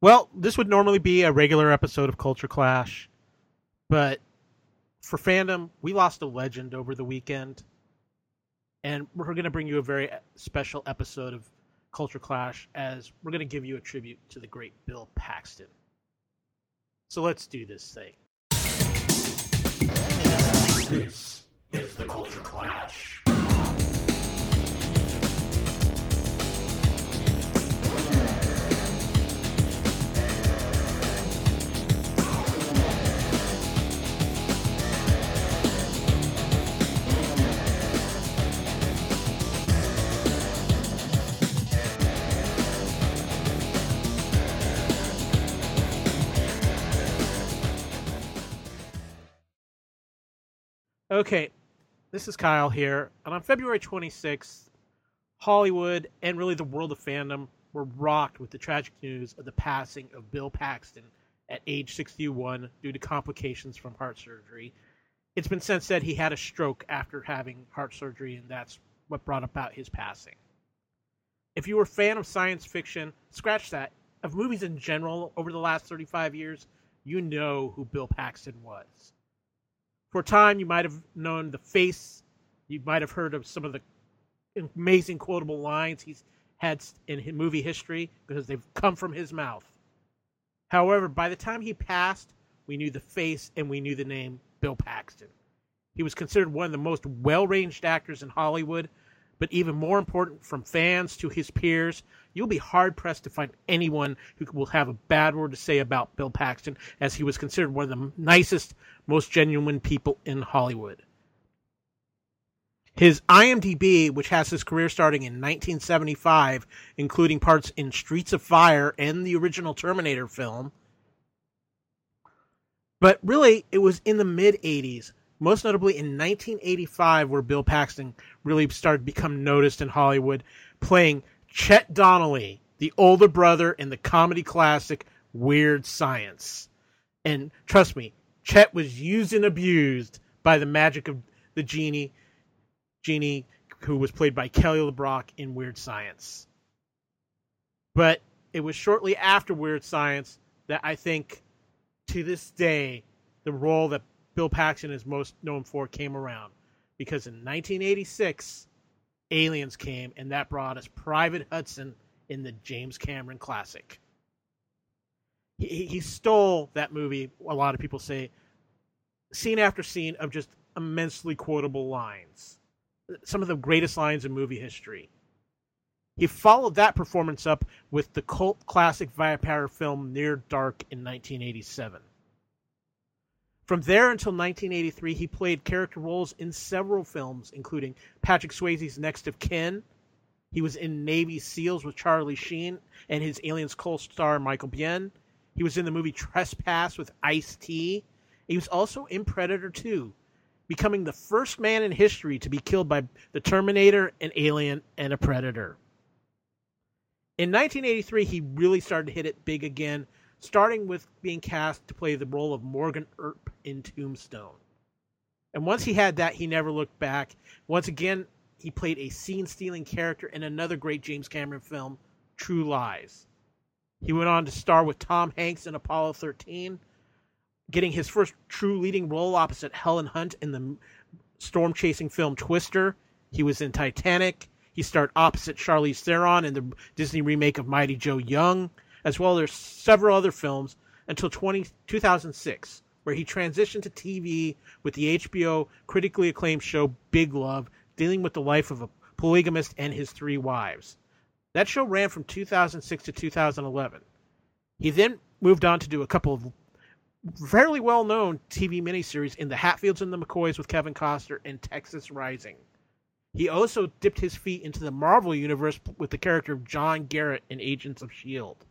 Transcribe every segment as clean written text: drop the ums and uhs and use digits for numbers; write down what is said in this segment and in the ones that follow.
Well, this would normally be a regular episode of Culture Clash, but for fandom, we lost a legend over the weekend, and we're going to bring you a very special episode of Culture Clash as we're going to give you a tribute to the great Bill Paxton. So let's do this thing. This is the Culture Clash. Okay, this is Kyle here, and on February 26th, Hollywood and really the world of fandom were rocked with the tragic news of the passing of Bill Paxton at age 61 due to complications from heart surgery. It's been since said he had a stroke after having heart surgery, and that's what brought about his passing. If you were a fan of science fiction, scratch that, of movies in general over the last 35 years, you know who Bill Paxton was. For a time, you might have known the face. You might have heard of some of the amazing quotable lines he's had in his movie history because they've come from his mouth. However, by the time he passed, we knew the face and we knew the name Bill Paxton. He was considered one of the most well-ranged actors in Hollywood, but even more important, from fans to his peers, you'll be hard-pressed to find anyone who will have a bad word to say about Bill Paxton, as he was considered one of the nicest, most genuine people in Hollywood. His IMDb, which has his career starting in 1975, including parts in Streets of Fire and the original Terminator film. But really, it was in the mid-'80s, most notably in 1985, where Bill Paxton really started to become noticed in Hollywood, playing Chet Donnelly, the older brother in the comedy classic Weird Science. And trust me, Chet was used and abused by the magic of the genie, who was played by Kelly LeBrock in Weird Science. But it was shortly after Weird Science that I think, to this day, the role that Bill Paxton is most known for came around. Because in 1986, Aliens came, and that brought us Private Hudson in the James Cameron classic. He stole that movie, a lot of people say, scene after scene of just immensely quotable lines. Some of the greatest lines in movie history. He followed that performance up with the cult classic vampire film Near Dark in 1987. From there until 1983, he played character roles in several films, including Patrick Swayze's Next of Kin. He was in Navy SEALs with Charlie Sheen and his Aliens co-star Michael Biehn. He was in the movie Trespass with Ice-T. He was also in Predator 2, becoming the first man in history to be killed by the Terminator, an alien, and a Predator. In 1983, he really started to hit it big again, starting with being cast to play the role of Morgan Earp in Tombstone. And once he had that, he never looked back. Once again, he played a scene-stealing character in another great James Cameron film, True Lies. He went on to star with Tom Hanks in Apollo 13, getting his first true leading role opposite Helen Hunt in the storm-chasing film Twister. He was in Titanic. He starred opposite Charlize Theron in the Disney remake of Mighty Joe Young, as well as several other films, until 2006, where he transitioned to TV with the HBO critically acclaimed show Big Love, dealing with the life of a polygamist and his 3 wives. That show ran from 2006 to 2011. He then moved on to do a couple of fairly well-known TV miniseries in The Hatfields and the McCoys with Kevin Costner and Texas Rising. He also dipped his feet into the Marvel Universe with the character of John Garrett in Agents of S.H.I.E.L.D.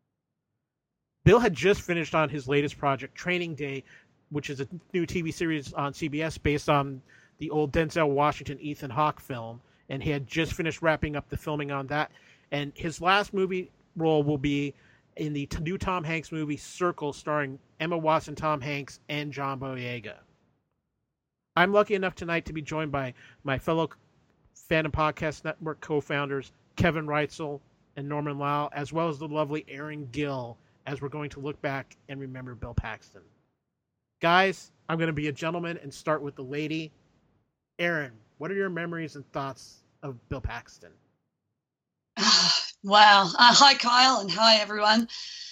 Bill had just finished on his latest project, Training Day, which is a new TV series on CBS based on the old Denzel Washington, Ethan Hawke film, and he had just finished wrapping up the filming on that. And his last movie role will be in the new Tom Hanks movie, Circle, starring Emma Watson, Tom Hanks, and John Boyega. I'm lucky enough tonight to be joined by my fellow Fandom Podcast Network co-founders, Kevin Reitzel and Norman Lau, as well as the lovely Erin Gill as we're going to look back and remember Bill Paxton. Guys, I'm going to be a gentleman and start with the lady. Erin, what are your memories and thoughts of Bill Paxton? Wow. Hi, Kyle, and hi, everyone.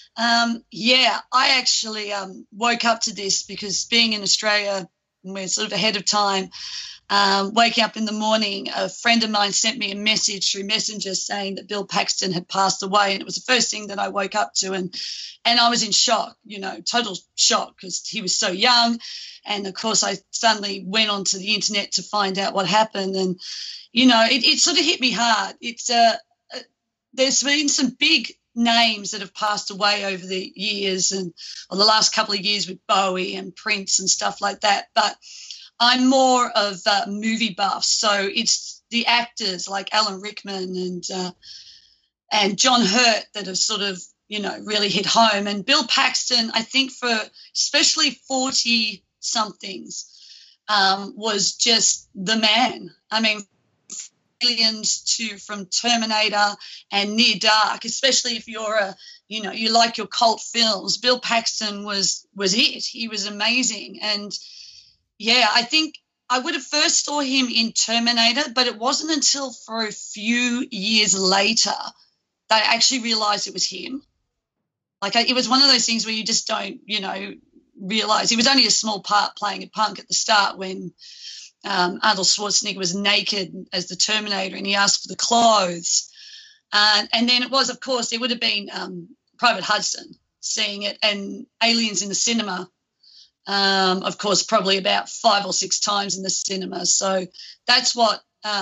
I actually woke up to this because being in Australia, we're sort of ahead of time. Waking up in the morning, a friend of mine sent me a message through Messenger saying that Bill Paxton had passed away, and it was the first thing that I woke up to, and I was in shock, total shock, because he was so young. And of course, I suddenly went onto the internet to find out what happened, and it sort of hit me hard. It's there's been some big names that have passed away over the years or the last couple of years with Bowie and Prince and stuff like that, but I'm more of a movie buff, so it's the actors like Alan Rickman and John Hurt that have sort of really hit home. And Bill Paxton, I think for especially 40 somethings, was just the man. I mean, Aliens from Terminator and Near Dark, especially if you're you like your cult films. Bill Paxton was it. He was amazing. And yeah, I think I would have first saw him in Terminator, but it wasn't until for a few years later that I actually realized it was him. It was one of those things where you just don't, realize. He was only a small part playing a punk at the start when Arnold Schwarzenegger was naked as the Terminator and he asked for the clothes. And then it was, of course, it would have been Private Hudson seeing it and Aliens in the cinema. Of course, probably about 5 or 6 times in the cinema. So that's how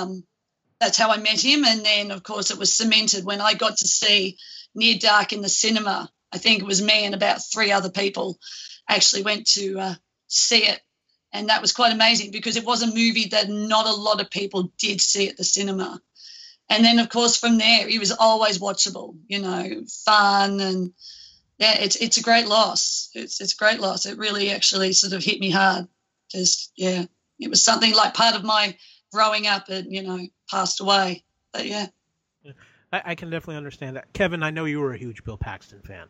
I met him. And then, of course, it was cemented when I got to see Near Dark in the cinema. I think it was me and about 3 other people actually went to see it. And that was quite amazing because it was a movie that not a lot of people did see at the cinema. And then, of course, from there, he was always watchable, fun. And, yeah, it's a great loss. It's a great loss. It really actually sort of hit me hard because, yeah, it was something like part of my growing up and, passed away. But, yeah. I can definitely understand that. Kevin, I know you were a huge Bill Paxton fan.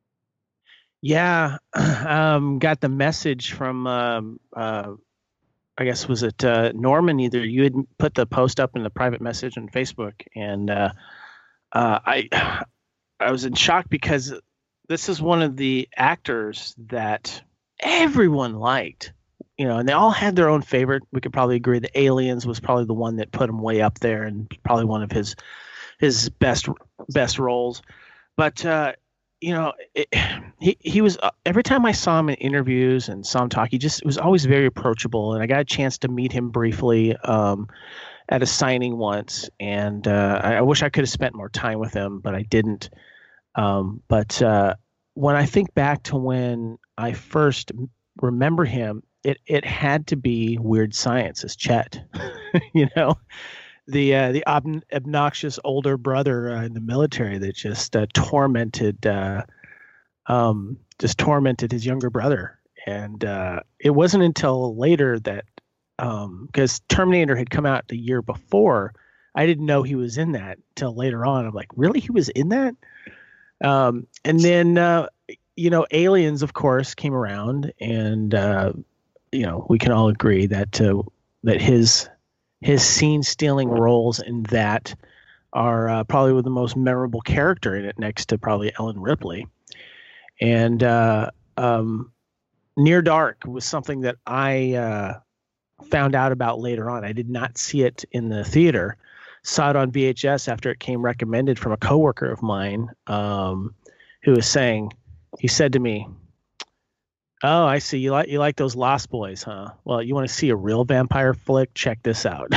Yeah, got the message from, I guess, was it Norman? Either you had put the post up in the private message on Facebook, and I was in shock because this is one of the actors that everyone liked, and they all had their own favorite. We could probably agree that Aliens was probably the one that put him way up there and probably one of his best roles. But he was every time I saw him in interviews and saw him talk, he was always very approachable. And I got a chance to meet him briefly at a signing once, and I wish I could have spent more time with him, but I didn't. But when I think back to when I first remember him, it had to be Weird Science as Chet, the obnoxious older brother in the military that just tormented his younger brother. And it wasn't until later that because Terminator had come out the year before, I didn't know he was in that till later on. I'm like, really? He was in that? And then, Aliens, of course, came around, and, we can all agree that his scene-stealing roles in that are probably the most memorable character in it, next to probably Ellen Ripley. And Near Dark was something that I found out about later on. I did not see it in the theater. Saw it on VHS after it came recommended from a coworker of mine who was saying, he said to me, "Oh, I see. You like those Lost Boys, huh? Well, you want to see a real vampire flick? Check this out."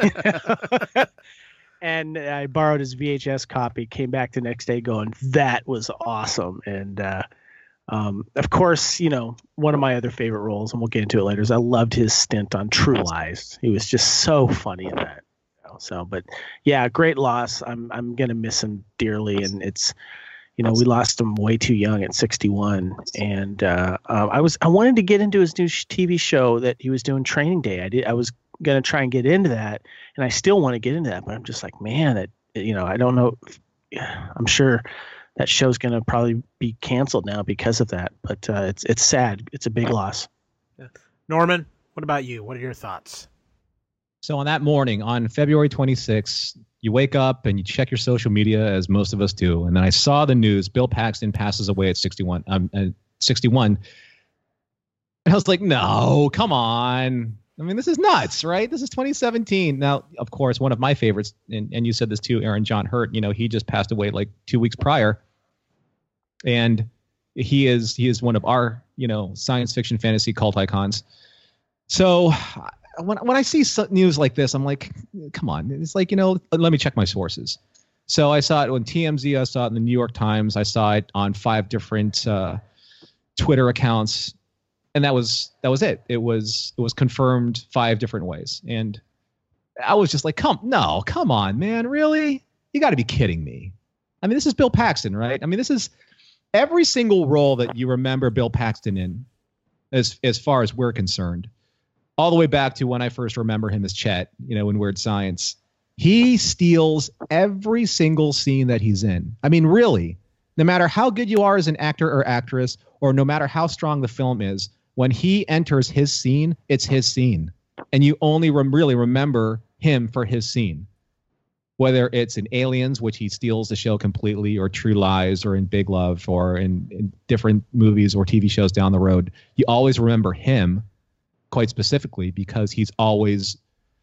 And I borrowed his VHS copy, came back the next day going, that was awesome. And of course, one of my other favorite roles, and we'll get into it later, is I loved his stint on True Lies. He was just so funny in that. So, but yeah, great loss. I'm going to miss him dearly. And it's, we lost him way too young at 61. And I wanted to get into his new TV show that he was doing, Training Day. I was going to try and get into that, and I still want to get into that, but I'm just like, man, I don't know. I'm sure that show's going to probably be canceled now because of that. But it's sad. It's a big loss. Yeah. Norman, what about you? What are your thoughts? So on that morning, on February 26th, you wake up and you check your social media, as most of us do. And then I saw the news: Bill Paxton passes away at 61. 61. And I was like, no, come on. I mean, this is nuts, right? This is 2017. Now, of course, one of my favorites, and you said this too, Aaron, John Hurt, he just passed away like 2 weeks prior. And he is one of our, science fiction fantasy cult icons. So when I see news like this, I'm like, come on. It's like, let me check my sources. So I saw it on TMZ. I saw it in the New York Times. I saw it on 5 different Twitter accounts. And that was it. It was confirmed 5 different ways. And I was just like, come on, man. Really? You got to be kidding me. I mean, this is Bill Paxton, right? I mean, this is every single role that you remember Bill Paxton in, as far as we're concerned, all the way back to when I first remember him as Chet, in Weird Science. He steals every single scene that he's in. I mean, really, no matter how good you are as an actor or actress, or no matter how strong the film is, when he enters his scene, it's his scene. And you only really remember him for his scene. Whether it's in Aliens, which he steals the show completely, or True Lies, or in Big Love, or in different movies or TV shows down the road, you always remember him quite specifically because he's always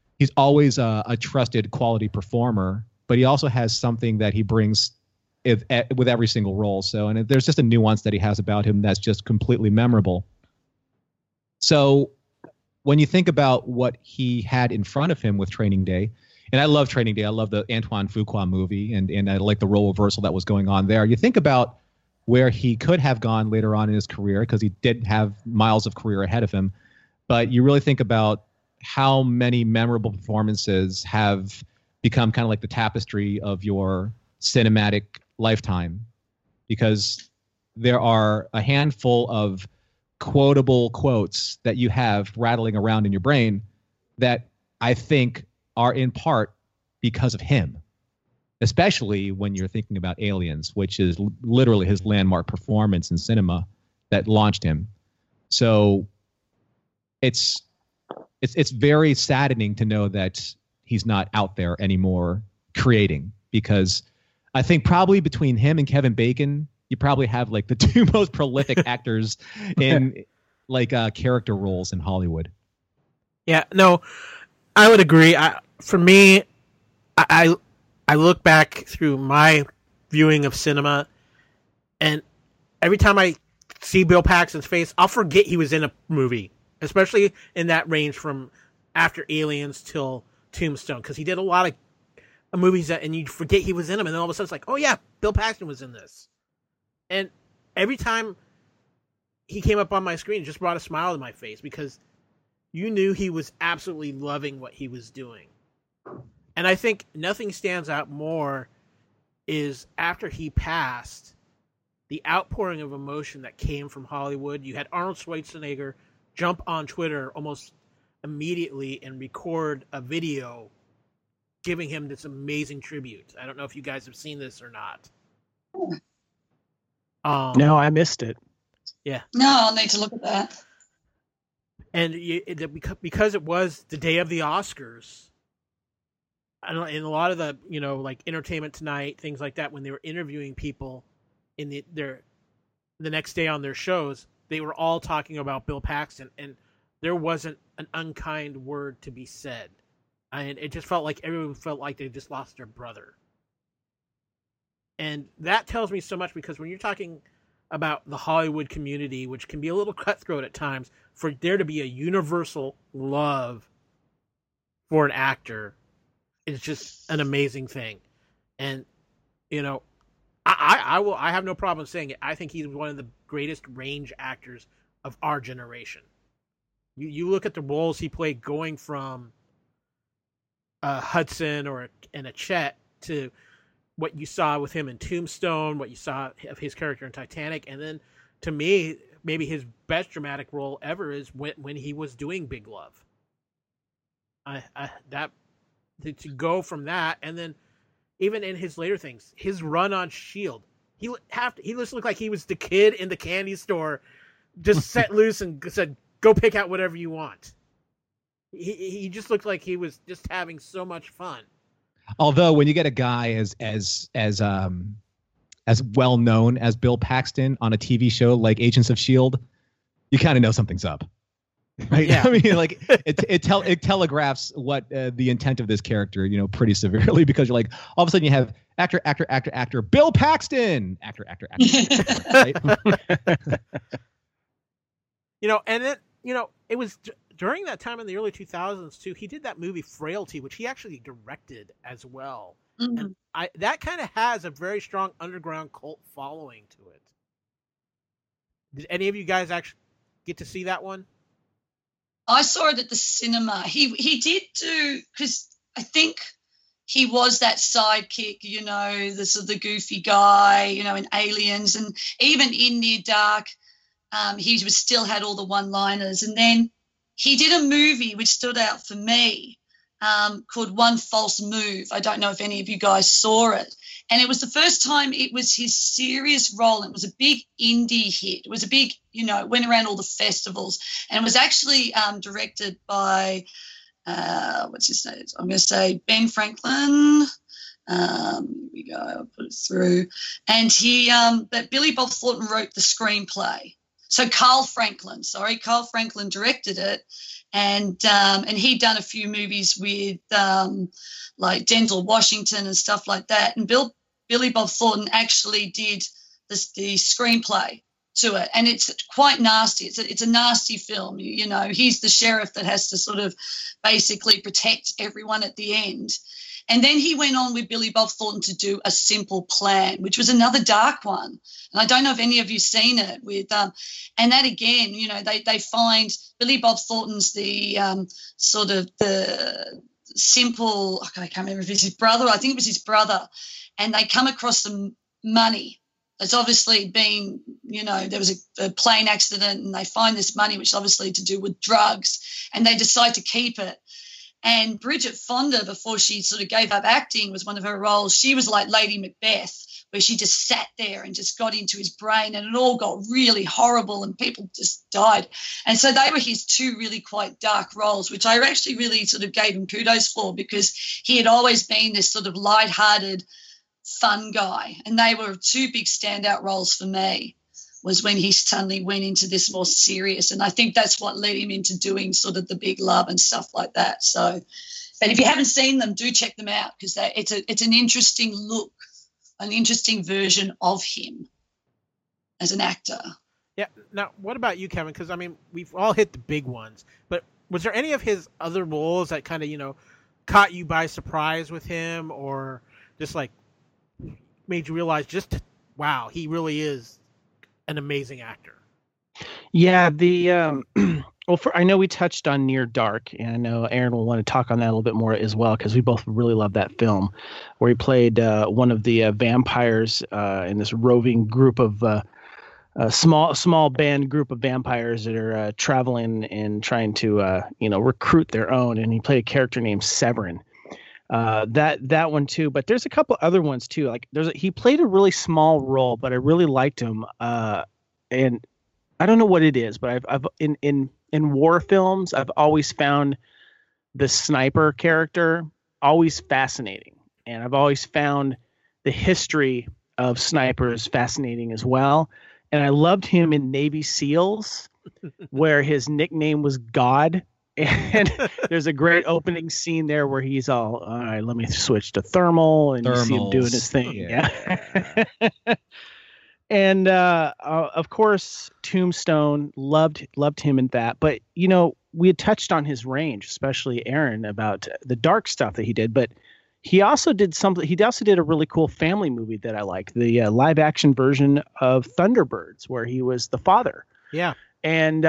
a trusted quality performer, but he also has something that he brings with every single role. So, and there's just a nuance that he has about him that's just completely memorable. So when you think about what he had in front of him with Training Day, and I love Training Day, I love the Antoine Fuqua movie, and I like the role reversal that was going on there. You think about where he could have gone later on in his career, because he did have miles of career ahead of him, but you really think about how many memorable performances have become kind of like the tapestry of your cinematic lifetime, because there are a handful of quotable quotes that you have rattling around in your brain that I think are in part because of him, especially when you're thinking about Aliens, which is literally his landmark performance in cinema that launched him. So it's very saddening to know that he's not out there anymore creating, because I think probably between him and Kevin Bacon, you probably have like the 2 most prolific actors in like character roles in Hollywood. Yeah, no, I would agree. For me, I look back through my viewing of cinema, and every time I see Bill Paxton's face, I'll forget he was in a movie, especially in that range from after Aliens till Tombstone, because he did a lot of movies and you forget he was in them, and then all of a sudden it's like, oh yeah, Bill Paxton was in this. And every time he came up on my screen, it just brought a smile to my face, because you knew he was absolutely loving what he was doing. And I think nothing stands out more is after he passed, the outpouring of emotion that came from Hollywood. You had Arnold Schwarzenegger jump on Twitter almost immediately and record a video giving him this amazing tribute. I don't know if you guys have seen this or not. No, I missed it. Yeah. No, I'll need to look at that. And because it was the day of the Oscars, and a lot of the, like Entertainment Tonight, things like that, when they were interviewing people in the next day on their shows, they were all talking about Bill Paxton, and there wasn't an unkind word to be said. And it just felt like everyone felt like they just lost their brother. And that tells me so much, because when you're talking about the Hollywood community, which can be a little cutthroat at times, for there to be a universal love for an actor is just an amazing thing. And, I have no problem saying it. I think he's one of the greatest range actors of our generation. You look at the roles he played, going from Hudson and a Chet to what you saw with him in Tombstone, what you saw of his character in Titanic, and then to me, maybe his best dramatic role ever is when he was doing Big Love. To go from that, and then even in his later things, his run on S.H.I.E.L.D., He just looked like he was the kid in the candy store, just set loose and said, "Go pick out whatever you want." He just looked like he was just having so much fun. Although when you get a guy as well known as Bill Paxton on a TV show like Agents of S.H.I.E.L.D., you kind of know something's up. Right? Yeah. I mean, like it telegraphs what the intent of this character, pretty severely, because you're like, all of a sudden you have actor, Bill Paxton, actor. Right? And then, it was during that time in the early 2000s too, he did that movie Frailty, which he actually directed as well. Mm-hmm. And that kind of has a very strong underground cult following to it. Did any of you guys actually get to see that one? I saw it at the cinema. He did do, because I think he was that sidekick, the sort of the goofy guy, in Aliens, and even in Near Dark, he still had all the one-liners. And then he did a movie which stood out for me called One False Move. I don't know if any of you guys saw it. And it was the first time it was his serious role. It was a big indie hit. It was a big, went around all the festivals. And it was actually directed by, what's his name? I'm going to say Ben Franklin. Here we go. I'll put it through. And but Billy Bob Thornton wrote the screenplay. So Carl Franklin directed it. And he'd done a few movies with like Denzel Washington and stuff like that. And Billy Bob Thornton actually did the screenplay to it, and it's quite nasty. It's a nasty film. He's the sheriff that has to sort of basically protect everyone at the end. And then he went on with Billy Bob Thornton to do A Simple Plan, which was another dark one. And I don't know if any of you seen it with, and that again, they find Billy Bob Thornton's the sort of the simple, I can't remember if it's his brother. I think it was his brother. And they come across some money. It's obviously been, there was a plane accident, and they find this money, which is obviously to do with drugs, and they decide to keep it. And Bridget Fonda, before she sort of gave up acting, was one of her roles. She was like Lady Macbeth, where she just sat there and just got into his brain, and it all got really horrible and people just died. And so they were his two really quite dark roles, which I actually really sort of gave him kudos for, because he had always been this sort of lighthearted, fun guy. And they were two big standout roles for me, was when he suddenly went into this more serious. And I think that's what led him into doing sort of The Big Love and stuff like that. So, but if you haven't seen them, do check them out, because it's an interesting look, an interesting version of him as an actor. Yeah. Now, what about you, Kevin? Because, we've all hit the big ones, but was there any of his other roles that kind of, caught you by surprise with him, or just like made you realize wow, he really is an amazing actor? Yeah, I know we touched on Near Dark, and I know Aaron will want to talk on that a little bit more as well, because we both really love that film, where he played one of the vampires in this roving group of a small band group of vampires that are traveling and trying to recruit their own, and he played a character named Severin. That one too, but there's a couple other ones too. Like he played a really small role, but I really liked him. And I don't know what it is, but I've in war films, I've always found the sniper character always fascinating, and I've always found the history of snipers fascinating as well. And I loved him in Navy SEALs, where his nickname was God. And there's a great opening scene there where he's all right, let me switch to thermal, and you see him doing his thing. Yeah. And of course, Tombstone, loved him in that. But we had touched on his range, especially Aaron, about the dark stuff that he did. But he also did something. He also did a really cool family movie that I like, the live action version of Thunderbirds, where he was the father. Yeah. And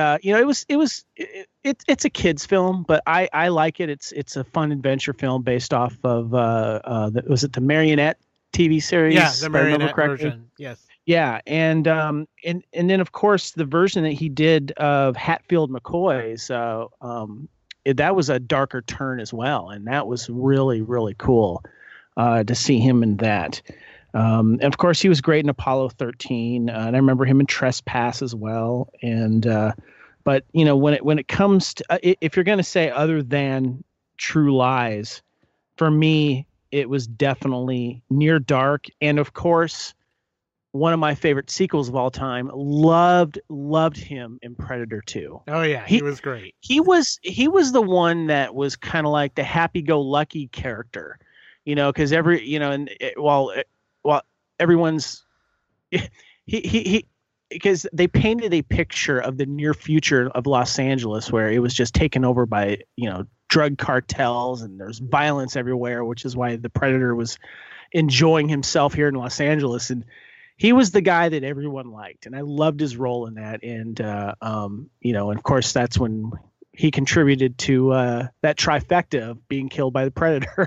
it's a kid's film, but I like it. It's a fun adventure film based off of was it the Marionette TV series? Yeah, the Marionette version. Yes. Yeah, and then of course the version that he did of Hatfield McCoy's, that was a darker turn as well, and that was really, really cool to see him in that. And of course, he was great in Apollo 13, and I remember him in Trespass as well. And but when it comes to if you're going to say other than True Lies, for me it was definitely Near Dark, and of course one of my favorite sequels of all time. Loved him in Predator 2. Oh yeah, he was great. He was the one that was kind of like the happy-go-lucky character, because while everyone's he because they painted a picture of the near future of Los Angeles where it was just taken over by drug cartels and there's violence everywhere, which is why the Predator was enjoying himself here in Los Angeles. And he was the guy that everyone liked, and I loved his role in that. And and of course that's when he contributed to that trifecta of being killed by the Predator.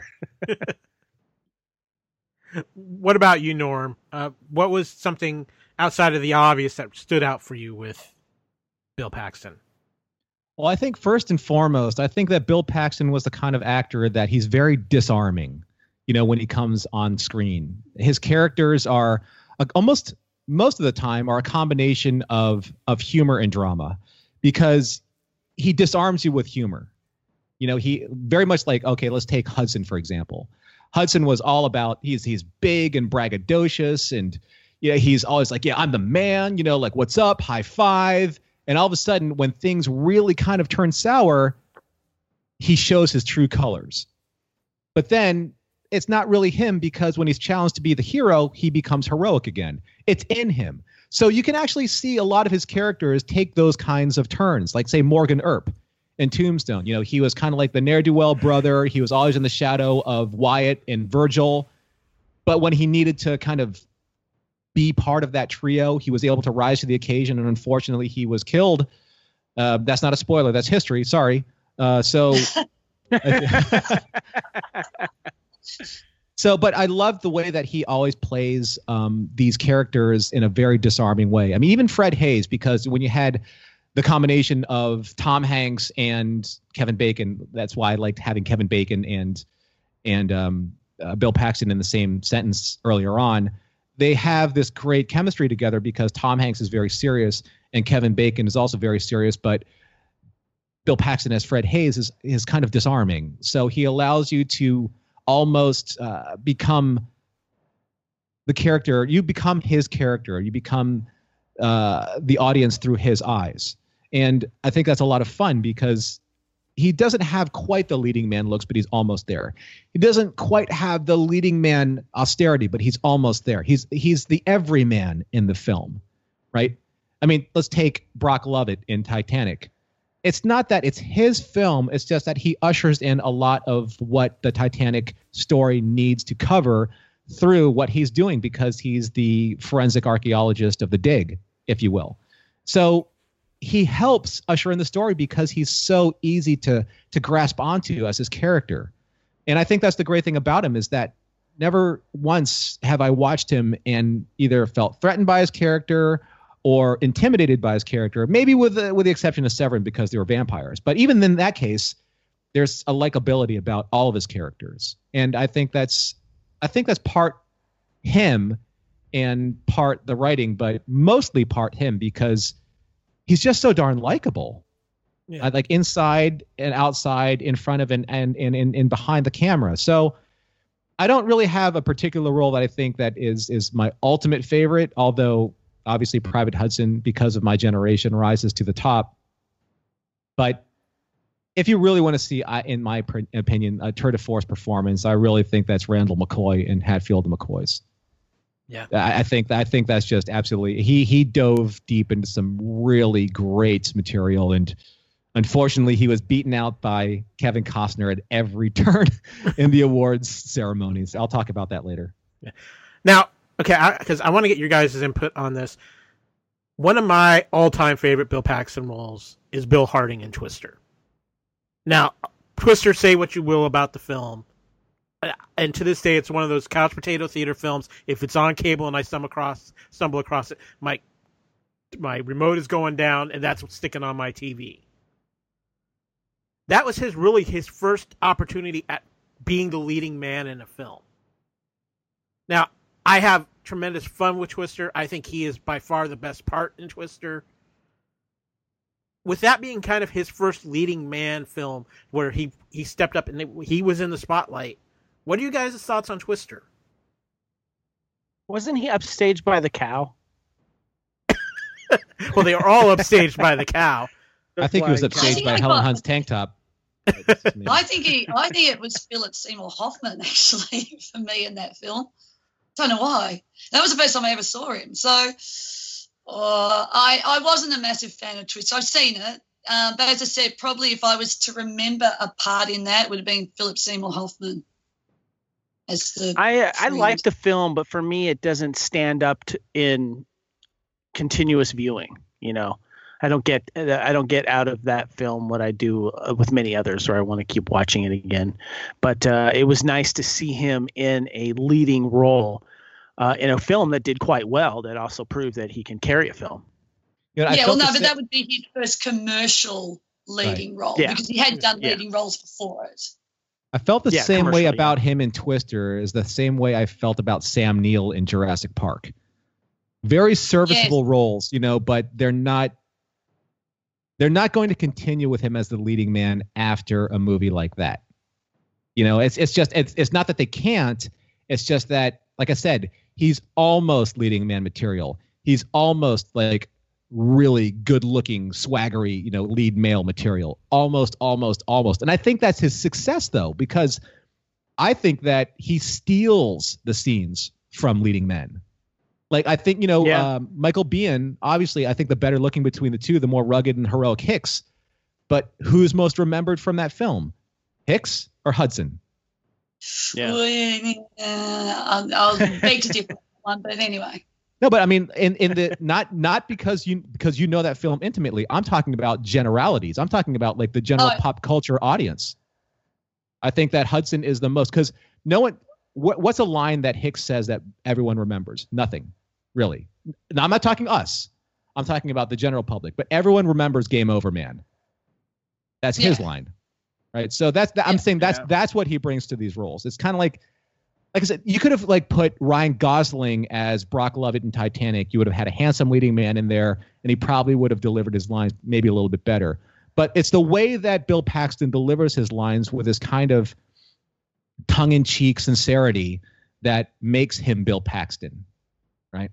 What about you, Norm? What was something outside of the obvious that stood out for you with Bill Paxton? Well, I think first and foremost, I think that Bill Paxton was the kind of actor that he's very disarming, when he comes on screen. His characters are almost most of the time are a combination of humor and drama, because he disarms you with humor. He very much like, okay, let's take Hudson, for example. Hudson was all about, he's big and braggadocious, and he's always like, yeah, I'm the man, like, what's up, high five. And all of a sudden, when things really kind of turn sour, he shows his true colors. But then it's not really him, because when he's challenged to be the hero, he becomes heroic again. It's in him. So you can actually see a lot of his characters take those kinds of turns, like, say, Morgan Earp in Tombstone. He was kind of like the ne'er-do-well brother. He was always in the shadow of Wyatt and Virgil. But when he needed to kind of be part of that trio, he was able to rise to the occasion, and unfortunately he was killed. That's not a spoiler. That's history. Sorry. But I love the way that he always plays these characters in a very disarming way. I mean, even Fred Haise, because when you had the combination of Tom Hanks and Kevin Bacon, that's why I liked having Kevin Bacon and Bill Paxton in the same sentence earlier on. They have this great chemistry together because Tom Hanks is very serious and Kevin Bacon is also very serious, but Bill Paxton as Fred Haise is kind of disarming. So he allows you to almost become the character. You become his character. You become the audience through his eyes. And I think that's a lot of fun because he doesn't have quite the leading man looks, but he's almost there. He doesn't quite have the leading man austerity, but he's almost there. He's the everyman in the film, right? I mean, let's take Brock Lovett in Titanic. It's not that it's his film. It's just that he ushers in a lot of what the Titanic story needs to cover through what he's doing, because he's the forensic archaeologist of the dig, if you will. So he helps usher in the story because he's so easy to grasp onto as his character. And I think that's the great thing about him, is that never once have I watched him and either felt threatened by his character or intimidated by his character, maybe with the exception of Severin because they were vampires. But even in that case, there's a likability about all of his characters. And I think that's part him and part the writing, but mostly part him, because he's just so darn likable. Yeah. Like inside and outside, in front of and behind the camera. So I don't really have a particular role that I think that is my ultimate favorite, although obviously Private Hudson, because of my generation, rises to the top. But if you really want to see, in my opinion, a tour de force performance, I really think that's Randall McCoy in Hatfield and McCoy's. Yeah, I think that's just absolutely. He dove deep into some really great material, and unfortunately, he was beaten out by Kevin Costner at every turn in the awards ceremonies. I'll talk about that later. Yeah. Now, okay, because I want to get your guys' input on this. One of my all-time favorite Bill Paxton roles is Bill Harding in Twister. Now, Twister, say what you will about the film, and to this day, it's one of those couch potato theater films. If it's on cable and I stumble across it, my remote is going down, and that's what's sticking on my TV. That was his first opportunity at being the leading man in a film. Now, I have tremendous fun with Twister. I think he is by far the best part in Twister. With that being kind of his first leading man film where he stepped up and he was in the spotlight, what are you guys' thoughts on Twister? Wasn't he upstaged by the cow? Well, they were all upstaged by the cow. I think he was upstaged by Helen Hunt's tank top. I think it was Philip Seymour Hoffman actually for me in that film. Don't know why. That was the first time I ever saw him. So I wasn't a massive fan of Twister. I've seen it, but as I said, probably if I was to remember a part in that, it would have been Philip Seymour Hoffman. I like the film, but for me, it doesn't stand up in continuous viewing. You know, I don't get out of that film what I do with many others, where I want to keep watching it again. But it was nice to see him in a leading role in a film that did quite well. That also proved that he can carry a film. You know, but that would be his first commercial leading role because he had done leading roles before it. I felt the same way about him in Twister as the same way I felt about Sam Neill in Jurassic Park. Very serviceable roles, you know, but they're not going to continue with him as the leading man after a movie like that. You know, it's not that they can't. It's just that, like I said, he's almost leading man material. He's almost like really good-looking, swaggery, you know, lead male material. Almost. And I think that's his success, though, because I think that he steals the scenes from leading men. Like, I think, you know, Michael Biehn, obviously, I think the better looking between the two, the more rugged and heroic Hicks. But who's most remembered from that film? Hicks or Hudson? Yeah. I'll beg to differ on one, but anyway. No, but I mean, in the not because you know that film intimately. I'm talking about generalities. I'm talking about like the general pop culture audience. I think that Hudson is the most, because no one. What's a line that Hicks says that everyone remembers? Nothing, really. Now, I'm not talking us. I'm talking about the general public. But everyone remembers "Game Over, Man." That's his line, right? So I'm saying that's what he brings to these roles. It's kind of like I said, you could have like put Ryan Gosling as Brock Lovett in Titanic. You would have had a handsome leading man in there, and he probably would have delivered his lines maybe a little bit better. But it's the way that Bill Paxton delivers his lines with this kind of tongue-in-cheek sincerity that makes him Bill Paxton, right?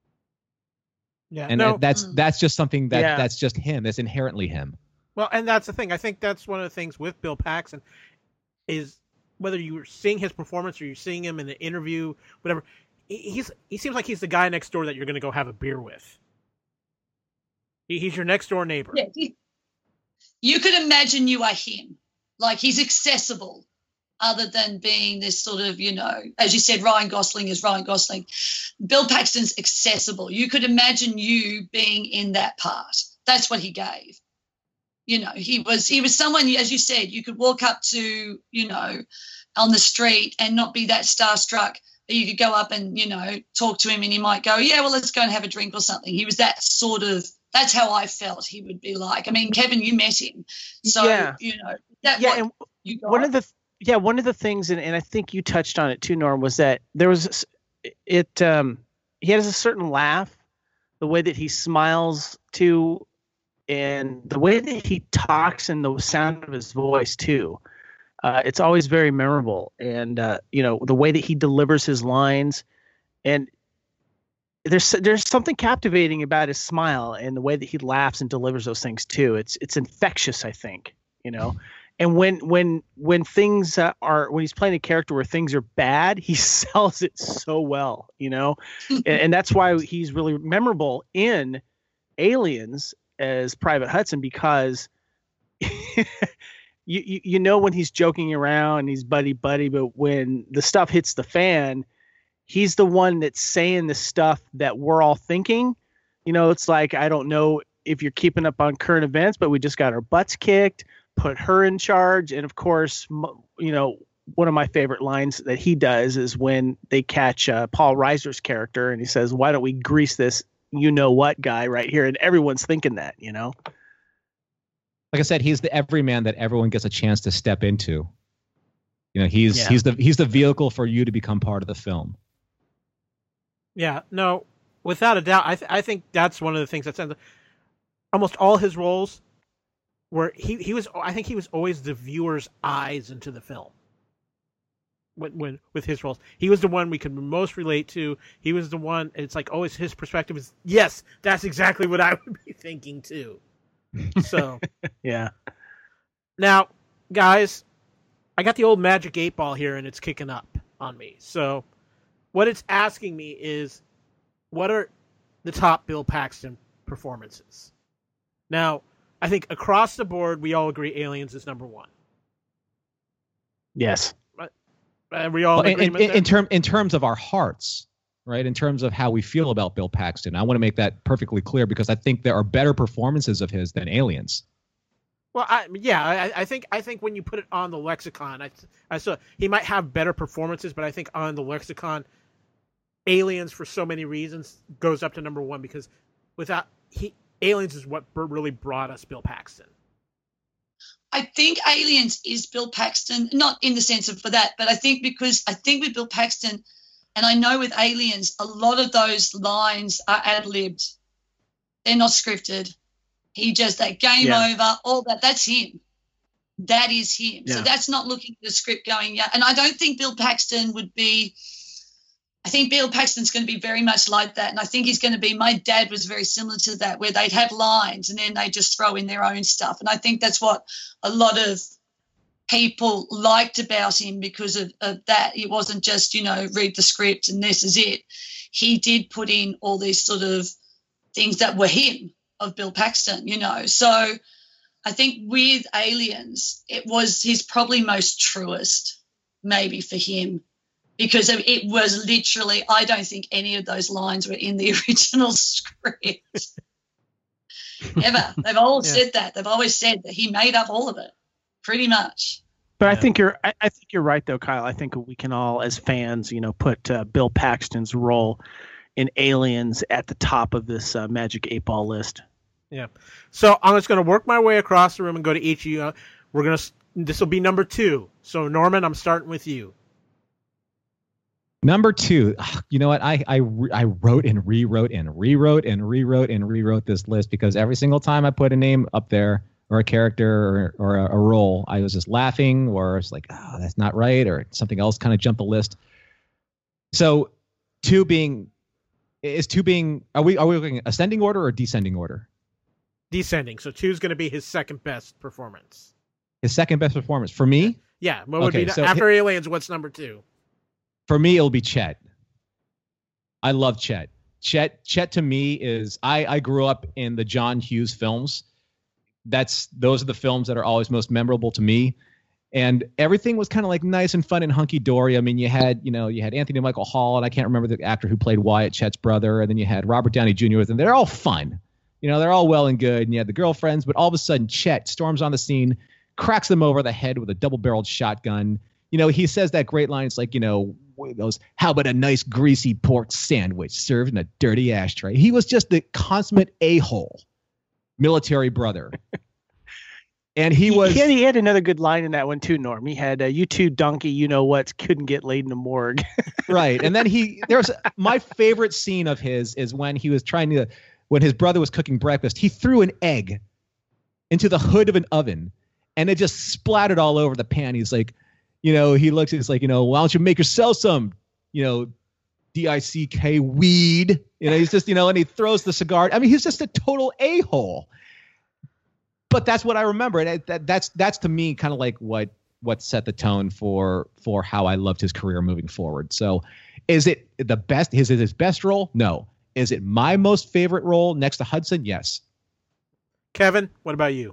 Yeah, and that's just something that's just him. That's inherently him. Well, and that's the thing. I think that's one of the things with Bill Paxton is whether you're seeing his performance or you're seeing him in an interview, whatever, he seems like he's the guy next door that you're going to go have a beer with. He's your next door neighbor. Yeah, you could imagine you are him. Like, he's accessible, other than being this sort of, you know, as you said, Ryan Gosling is Ryan Gosling. Bill Paxton's accessible. You could imagine you being in that part. That's what he gave. You know, he was someone, as you said, you could walk up to, you know, on the street and not be that starstruck, but you could go up and, you know, talk to him and he might go, yeah, well, let's go and have a drink or something. He was that sort of, that's how I felt he would be like. I mean, Kevin, you met him. So, you know, one of the things, and I think you touched on it too, Norm, was that there was he has a certain laugh, the way that he smiles too, and the way that he talks and the sound of his voice too. It's always very memorable. And, you know, the way that he delivers his lines, and there's something captivating about his smile and the way that he laughs and delivers those things too. It's infectious, I think, you know. And when things when he's playing a character where things are bad, he sells it so well, you know, and that's why he's really memorable in Aliens as Private Hudson, because you know when he's joking around and he's buddy, but when the stuff hits the fan, he's the one that's saying the stuff that we're all thinking. You know, it's like, I don't know if you're keeping up on current events, but we just got our butts kicked. Put her in charge. And of course, you know, one of my favorite lines that he does is when they catch Paul Reiser's character and he says, why don't we grease this you know what guy right here? And everyone's thinking that, you know. Like I said, he's the everyman that everyone gets a chance to step into. You know, he's the vehicle for you to become part of the film. Yeah, no, without a doubt. I think that's one of the things that's almost all his roles where he was. I think he was always the viewer's eyes into the film. When with his roles, he was the one we could most relate to. He was the one. It's like always his perspective is yes, that's exactly what I would be thinking too. So Yeah. now, guys, I got the old Magic 8 Ball here, and it's kicking up on me. So what it's asking me is, what are the top Bill Paxton performances? Now, I think across the board, we all agree Aliens is number one. Yes. We all in terms of our hearts, right? In terms of how we feel about Bill Paxton, I want to make that perfectly clear because I think there are better performances of his than Aliens. Well, I think when you put it on the lexicon, I saw he might have better performances, but I think on the lexicon, Aliens for so many reasons goes up to number one because Aliens is what really brought us Bill Paxton. I think Aliens is Bill Paxton, not in the sense of for that, but I think with Bill Paxton, and I know with Aliens, a lot of those lines are ad-libbed. They're not scripted. He just, that game over, all that, that's him. That is him. Yeah. So that's not looking at the script going, yeah. And I don't think Bill Paxton I think Bill Paxton's going to be very much like that. And I think he's going to be, my dad was very similar to that, where they'd have lines and then they just throw in their own stuff. And I think that's what a lot of people liked about him because of that. It wasn't just, read the script and this is it. He did put in all these sort of things that were him, of Bill Paxton, So I think with Aliens, it was his probably most truest, maybe for him. Because it was literally, I don't think any of those lines were in the original script. Ever. They've all said that. They've always said that he made up all of it, pretty much. But I think you're right though, Kyle. I think we can all, as fans, put Bill Paxton's role in Aliens at the top of this Magic 8 Ball list. Yeah. So I'm just going to work my way across the room and go to each of you. This will be number 2. So Norman, I'm starting with you. Number 2, you know what? I wrote and rewrote and rewrote and rewrote and rewrote this list because every single time I put a name up there or a character or a role, I was just laughing or it's like, oh, that's not right, or something else kind of jumped the list. So 2 being, are we looking ascending order or descending order? Descending. So 2 is going to be his second best performance. His second best performance for me? Yeah. What would be after Aliens? What's number 2? For me, it'll be Chet. I love Chet. Chet to me is, I grew up in the John Hughes films. Those are the films that are always most memorable to me. And everything was kind of like nice and fun and hunky dory. I mean, you had Anthony Michael Hall, and I can't remember the actor who played Wyatt, Chet's brother. And then you had Robert Downey Jr. with them. They're all fun. They're all well and good. And you had the girlfriends, but all of a sudden Chet storms on the scene, cracks them over the head with a double-barreled shotgun. He says that great line. It's like, he goes, how about a nice greasy pork sandwich served in a dirty ashtray? He was just the consummate a-hole military brother. And he had another good line in that one too, Norm. He had, you two donkey, what, couldn't get laid in the morgue. Right. And then there's my favorite scene of his is when he was when his brother was cooking breakfast, he threw an egg into the hood of an oven and it just splattered all over the pan. He's like, he looks at it's like, why don't you make yourself some, DICK weed? He's just, and he throws the cigar. I mean, he's just a total a-hole. But that's what I remember. And that's to me kind of like what set the tone for how I loved his career moving forward. So is it the best? Is it his best role? No. Is it my most favorite role next to Hudson? Yes. Kevin, what about you?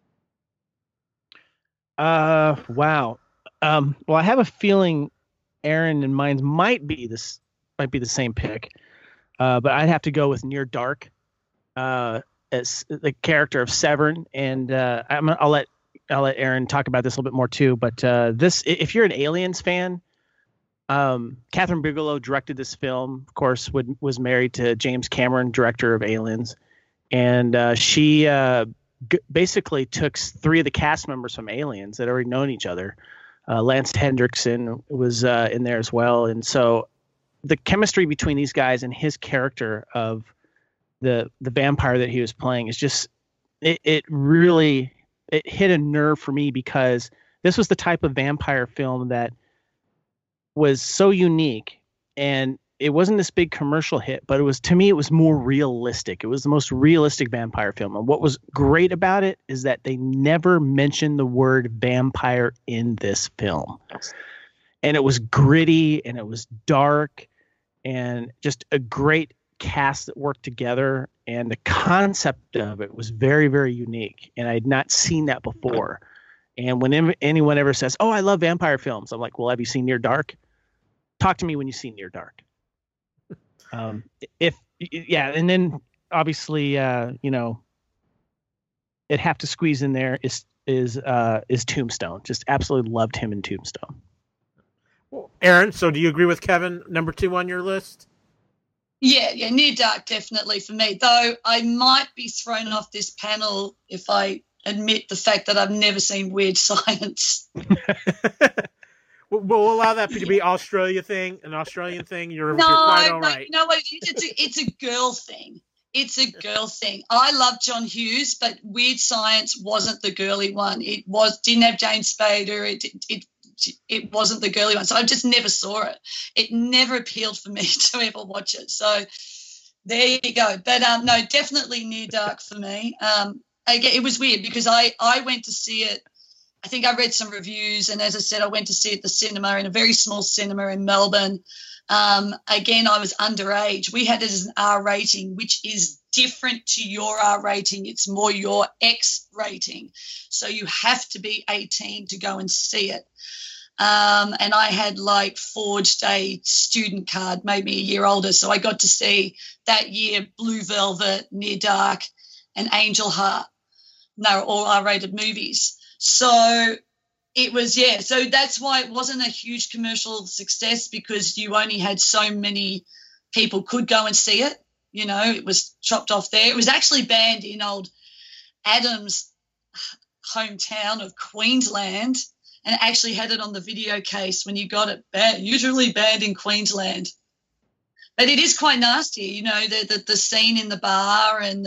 Wow. Well, I have a feeling Aaron and mine might be the same pick, but I'd have to go with Near Dark as the character of Severn, and I'll let Aaron talk about this a little bit more too. But if you're an Aliens fan, Catherine Bigelow directed this film. Of course, was married to James Cameron, director of Aliens, and she basically took 3 of the cast members from Aliens that already known each other. Lance Hendrickson was in there as well. And so the chemistry between these guys and his character of the vampire that he was playing is just it really hit a nerve for me, because this was the type of vampire film that was so unique, and it wasn't this big commercial hit, but to me it was more realistic. It was the most realistic vampire film. And what was great about it is that they never mentioned the word vampire in this film. And it was gritty and it was dark and just a great cast that worked together. And the concept of it was very, very unique. And I had not seen that before. And when anyone ever says, "Oh, I love vampire films," I'm like, "Well, have you seen Near Dark? Talk to me when you see Near Dark." And then obviously, it'd have to squeeze in there is Tombstone. Just absolutely loved him in Tombstone. Well, Aaron, so do you agree with Kevin, number 2 on your list? Yeah, Near Dark definitely for me. Though I might be thrown off this panel if I admit the fact that I've never seen Weird Science. We'll allow that to be an Australian thing. You're quite all right. You know what? It's a girl thing. It's a girl thing. I love John Hughes, but Weird Science wasn't the girly one. Didn't have Jane Spader. It wasn't the girly one. So I just never saw it. It never appealed for me to ever watch it. So there you go. But no, definitely Near Dark for me. Again, it was weird because I went to see it. I think I read some reviews, and as I said, I went to see it at the cinema, in a very small cinema in Melbourne. Again, I was underage. We had it as an R rating, which is different to your R rating. It's more your X rating. So you have to be 18 to go and see it. And I had forged a student card, made me a year older. So I got to see that year Blue Velvet, Near Dark, and Angel Heart. And they were all R-rated movies. So it was, so that's why it wasn't a huge commercial success, because you only had so many people could go and see it. It was chopped off there. It was actually banned in old Adam's hometown of Queensland, and actually had it on the video case when you got it, usually banned in Queensland. But it is quite nasty, the scene in the bar and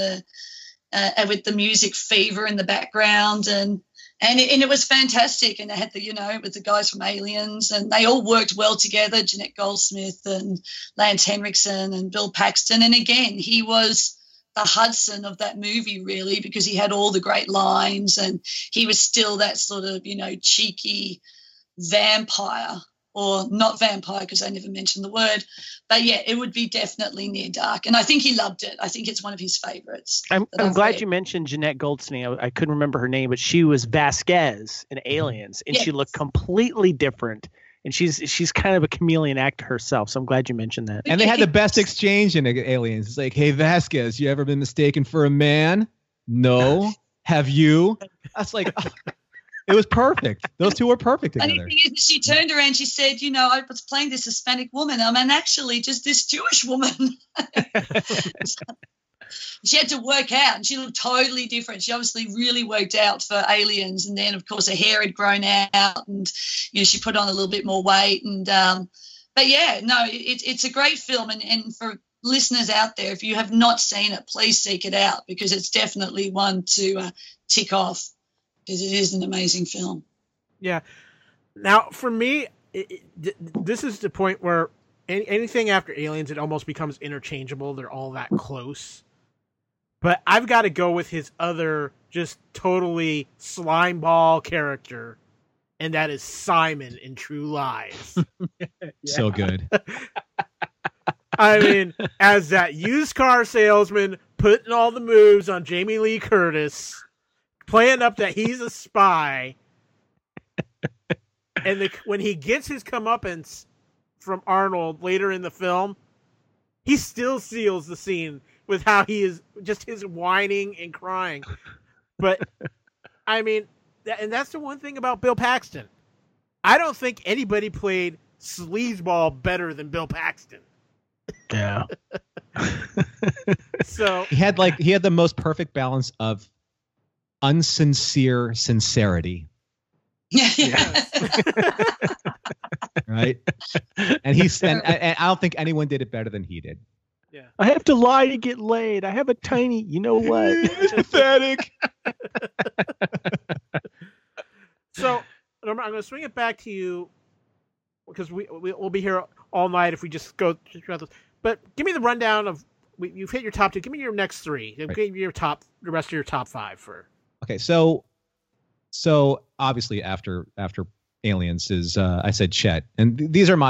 with the music Fever in the background, and it was fantastic. And they had with the guys from Aliens, and they all worked well together, Jeanette Goldsmith and Lance Henriksen and Bill Paxton. And again, he was the Hudson of that movie, really, because he had all the great lines, and he was still that sort of, cheeky vampire, or not vampire because I never mentioned the word. But, yeah, it would be definitely Near Dark. And I think he loved it. I think it's one of his favorites. I'm glad you mentioned Jeanette Goldsmith. I couldn't remember her name, but she was Vasquez in Aliens, and she looked completely different. And she's kind of a chameleon actor herself, so I'm glad you mentioned that. And they had the best exchange in Aliens. It's like, "Hey, Vasquez, you ever been mistaken for a man? No. Have you?" That's like, it was perfect. Those two were perfect together. And the thing is, she turned around, she said, I was playing this Hispanic woman. I'm actually just this Jewish woman. She had to work out, and she looked totally different. She obviously really worked out for Aliens, and then, of course, her hair had grown out, and she put on a little bit more weight. And but yeah, no, it's a great film, and for listeners out there, if you have not seen it, please seek it out, because it's definitely one to tick off, because it is an amazing film. Yeah. Now, for me, this is the point where anything after Aliens, it almost becomes interchangeable. They're all that close. But I've got to go with his other just totally slimeball character, and that is Simon in True Lies. So good. I mean, as that used car salesman putting all the moves on Jamie Lee Curtis, playing up that he's a spy, and when he gets his comeuppance from Arnold later in the film, he still seals the scene with how he is just his whining and crying. But I mean, and that's the one thing about Bill Paxton. I don't think anybody played sleazeball better than Bill Paxton. Yeah. So he had the most perfect balance of unsincere sincerity Yeah. Right? And I don't think anyone did it better than he did. Yeah. I have to lie to get laid. I have a tiny, you know what? Pathetic. So, Norma, I'm going to swing it back to you because we'll be here all night if we just go throughout this. But give me the rundown of you've hit your top 2. Give me your next 3. Give me the rest of your top 5 for. Okay, so obviously after Aliens is I said Chet, and these are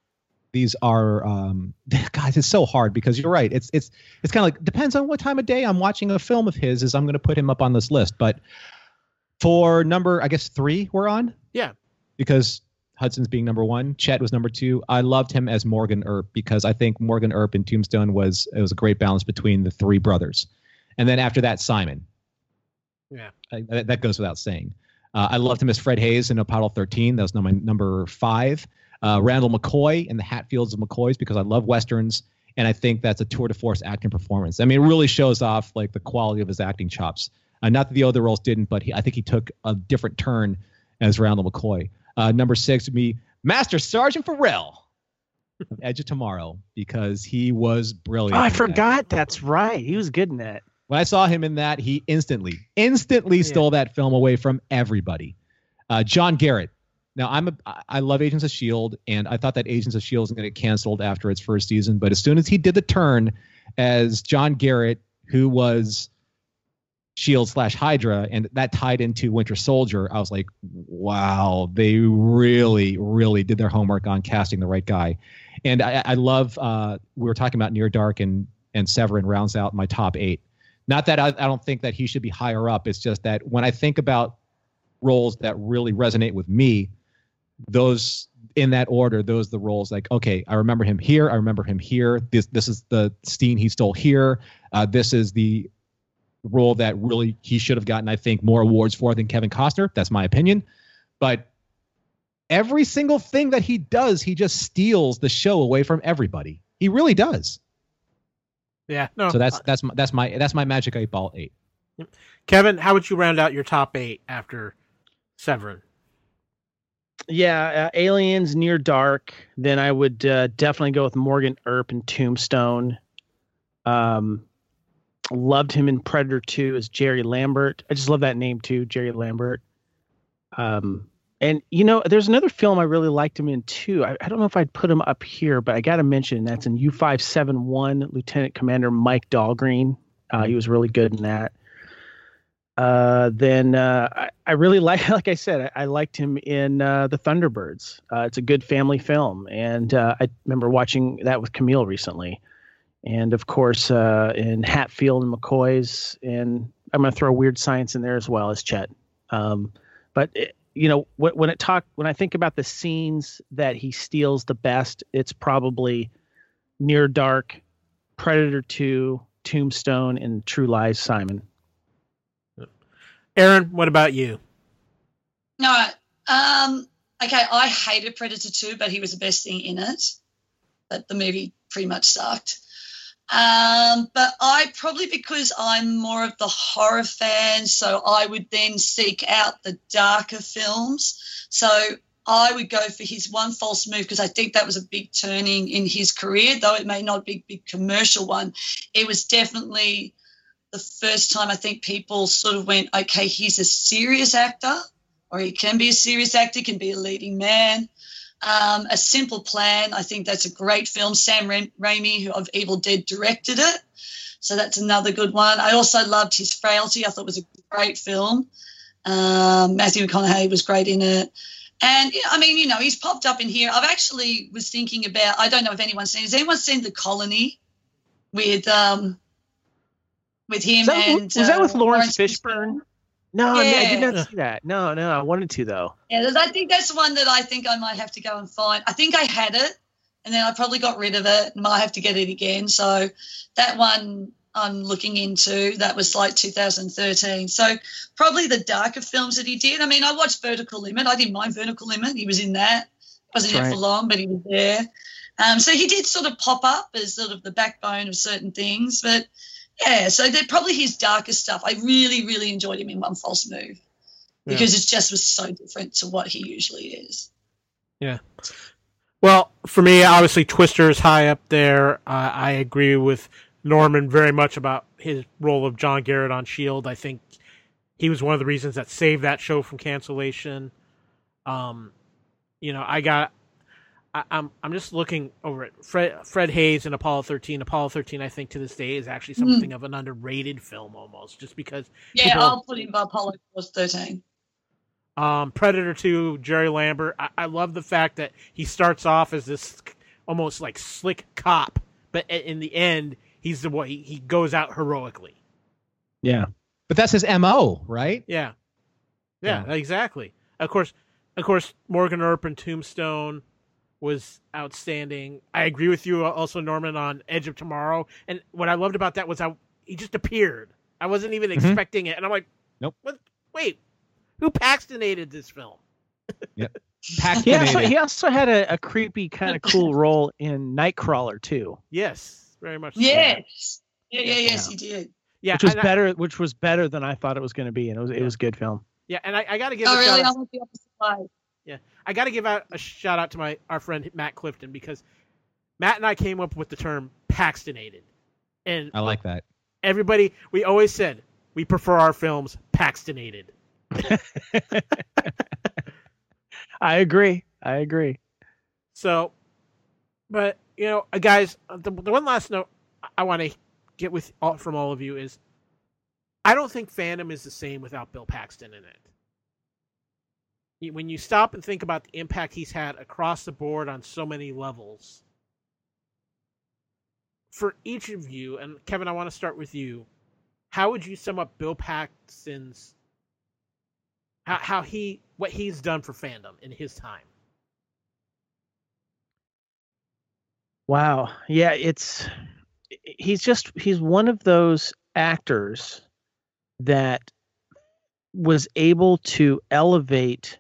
guys, it's so hard because you're right. It's kind of like depends on what time of day I'm watching a film of his is I'm going to put him up on this list. But for number, I guess 3 we're on. Yeah. Because Hudson's being number 1, Chet was number 2. I loved him as Morgan Earp because I think Morgan Earp in Tombstone was a great balance between the 3 brothers, and then after that Simon. Yeah, that goes without saying. I loved him as Fred Hayes in Apollo 13. That was my number 5. Randall McCoy in the Hatfields of McCoys because I love westerns, and I think that's a tour de force acting performance. I mean, it really shows off like the quality of his acting chops. Not that the other roles didn't, but I think he took a different turn as Randall McCoy. Number 6 would be Master Sergeant Farrell of Edge of Tomorrow because he was brilliant. Oh, I forgot. That's right. He was good in that. When I saw him in that, he instantly stole that film away from everybody. John Garrett. Now, I love Agents of S.H.I.E.L.D., and I thought that Agents of S.H.I.E.L.D. was going to get canceled after its first season. But as soon as he did the turn as John Garrett, who was S.H.I.E.L.D. / Hydra, and that tied into Winter Soldier, I was like, wow, they really, really did their homework on casting the right guy. And I love, we were talking about Near Dark, and Severin rounds out my top 8. Not that I don't think that he should be higher up. It's just that when I think about roles that really resonate with me, those in that order, those are the roles like, okay, I remember him here. I remember him here. This is the scene he stole here. This is the role that really he should have gotten, I think, more awards for than Kevin Costner. That's my opinion. But every single thing that he does, he just steals the show away from everybody. He really does. Yeah. No. So that's my Magic 8 Ball 8. Kevin, how would you round out your top 8 after Severin? Yeah, Aliens, Near Dark. Then I would definitely go with Morgan Earp in Tombstone. Loved him in Predator 2 as Jerry Lambert. I just love that name too, Jerry Lambert. And there's another film I really liked him in too. I don't know if I'd put him up here, but I got to mention that's in U-571, Lieutenant Commander Mike Dahlgreen. He was really good in that. Then I really like I said, I liked him in The Thunderbirds. It's a good family film, and I remember watching that with Camille recently. And of course, in Hatfield and McCoys, and I'm going to throw Weird Science in there as well as Chet. But when I think about the scenes that he steals the best, it's probably Near Dark, Predator 2, Tombstone, and True Lies, Simon. Aaron, what about you? No, okay, I hated Predator 2, but he was the best thing in it. But the movie pretty much sucked. But I probably, because I'm more of the horror fan, so I would then seek out the darker films. So I would go for his One False Move because I think that was a big turning in his career, though it may not be a big commercial one. It was definitely the first time I think people sort of went, okay, he's a serious actor, or he can be a serious actor, can be a leading man. A Simple Plan, I think that's a great film. Sam Raimi, who of Evil Dead, directed it. So that's another good one. I also loved his Frailty. I thought it was a great film. Matthew McConaughey was great in it. And, I mean, he's popped up in here. I've actually was thinking about, I don't know if anyone's seen, has anyone seen The Colony with him? Was that with Lawrence Fishburne? No, yeah. I did not see that. No, I wanted to, though. Yeah, I think that's one that I think I might have to go and find. I think I had it, and then I probably got rid of it, and might have to get it again. So that one I'm looking into, that was like 2013. So probably the darker films that he did. I mean, I watched Vertical Limit. I didn't mind Vertical Limit. He was in that. Wasn't in it for long, but he was there. So he did sort of pop up as sort of the backbone of certain things, but yeah, so they're probably his darkest stuff. I really, really enjoyed him in One False Move. because it just was so different to what he usually is. Yeah. Well, for me, obviously, Twister is high up there. I agree with Norman very much about his role of John Garrett on S.H.I.E.L.D. I think he was one of the reasons that saved that show from cancellation. I'm just looking over it. Fred Hayes and Apollo 13. Apollo 13, I think, to this day is actually something of an underrated film almost, just because. Yeah, I'll put him by Apollo 13. Predator 2, Jerry Lambert. I love the fact that he starts off as this almost like slick cop, but in the end, he's the one. He goes out heroically. Yeah, but that's his MO, right? Yeah, exactly. Of course, Morgan Earp in Tombstone was outstanding. I agree with you also, Norman, on Edge of Tomorrow. And what I loved about that was how he just appeared. I wasn't even expecting it, and I'm like, nope. What? Wait. Who Paxtonated this film? Yep. He also had a creepy kind of cool role in Nightcrawler too. Yes, very much. Yes. So. Yes, he did. Yeah, which was better than I thought it was going to be, and it was a good film. Yeah, and I got to give. Oh, really? I went the opposite way. Yeah, I got to give out a shout out to our friend Matt Clifton, because Matt and I came up with the term Paxtonated, and I like that. Everybody, we always said we prefer our films Paxtonated. I agree. So, but guys, the one last note I want to get from all of you is, I don't think fandom is the same without Bill Paxton in it. When you stop and think about the impact he's had across the board on so many levels, for each of you, and Kevin, I want to start with you. How would you sum up Bill Paxton's what he's done for fandom in his time? Wow. Yeah, he's one of those actors that was able to elevate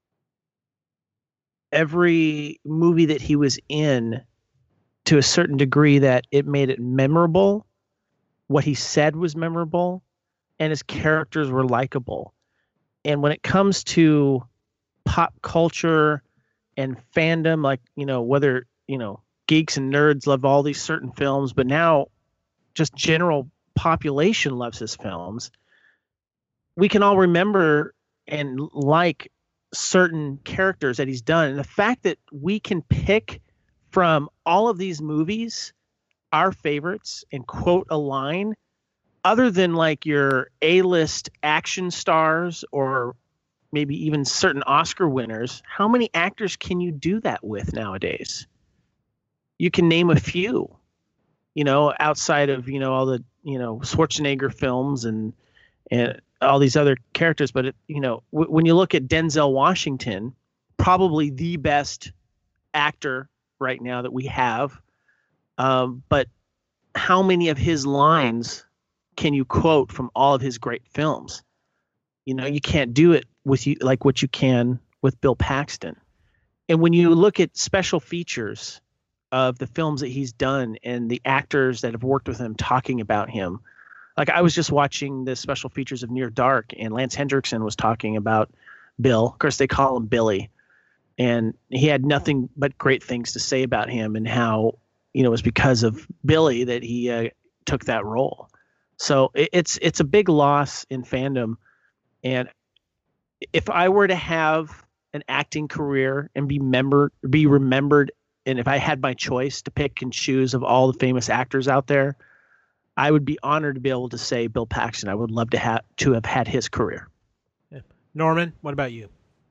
every movie that he was in to a certain degree that it made it memorable. What he said was memorable, and his characters were likable. And when it comes to pop culture and fandom, like, whether, geeks and nerds love all these certain films, but now just general population loves his films, we can all remember and like certain characters that he's done. And the fact that we can pick from all of these movies our favorites and quote a line, other than like your A-list action stars or maybe even certain Oscar winners, how many actors can you do that with nowadays? You can name a few, outside of, all the, Schwarzenegger films and all these other characters. But, when you look at Denzel Washington, probably the best actor right now that we have. But how many of his lines can you quote from all of his great films? You can't do it with what you can with Bill Paxton. And when you look at special features of the films that he's done and the actors that have worked with him talking about him, like I was just watching the special features of Near Dark, and Lance Hendrickson was talking about Bill. Of course, they call him Billy, and he had nothing but great things to say about him and how, it was because of Billy that he took that role. So it's a big loss in fandom. And if I were to have an acting career and be remembered, and if I had my choice to pick and choose of all the famous actors out there, I would be honored to be able to say Bill Paxton. I would love to have had his career. Yeah. Norman, what about you?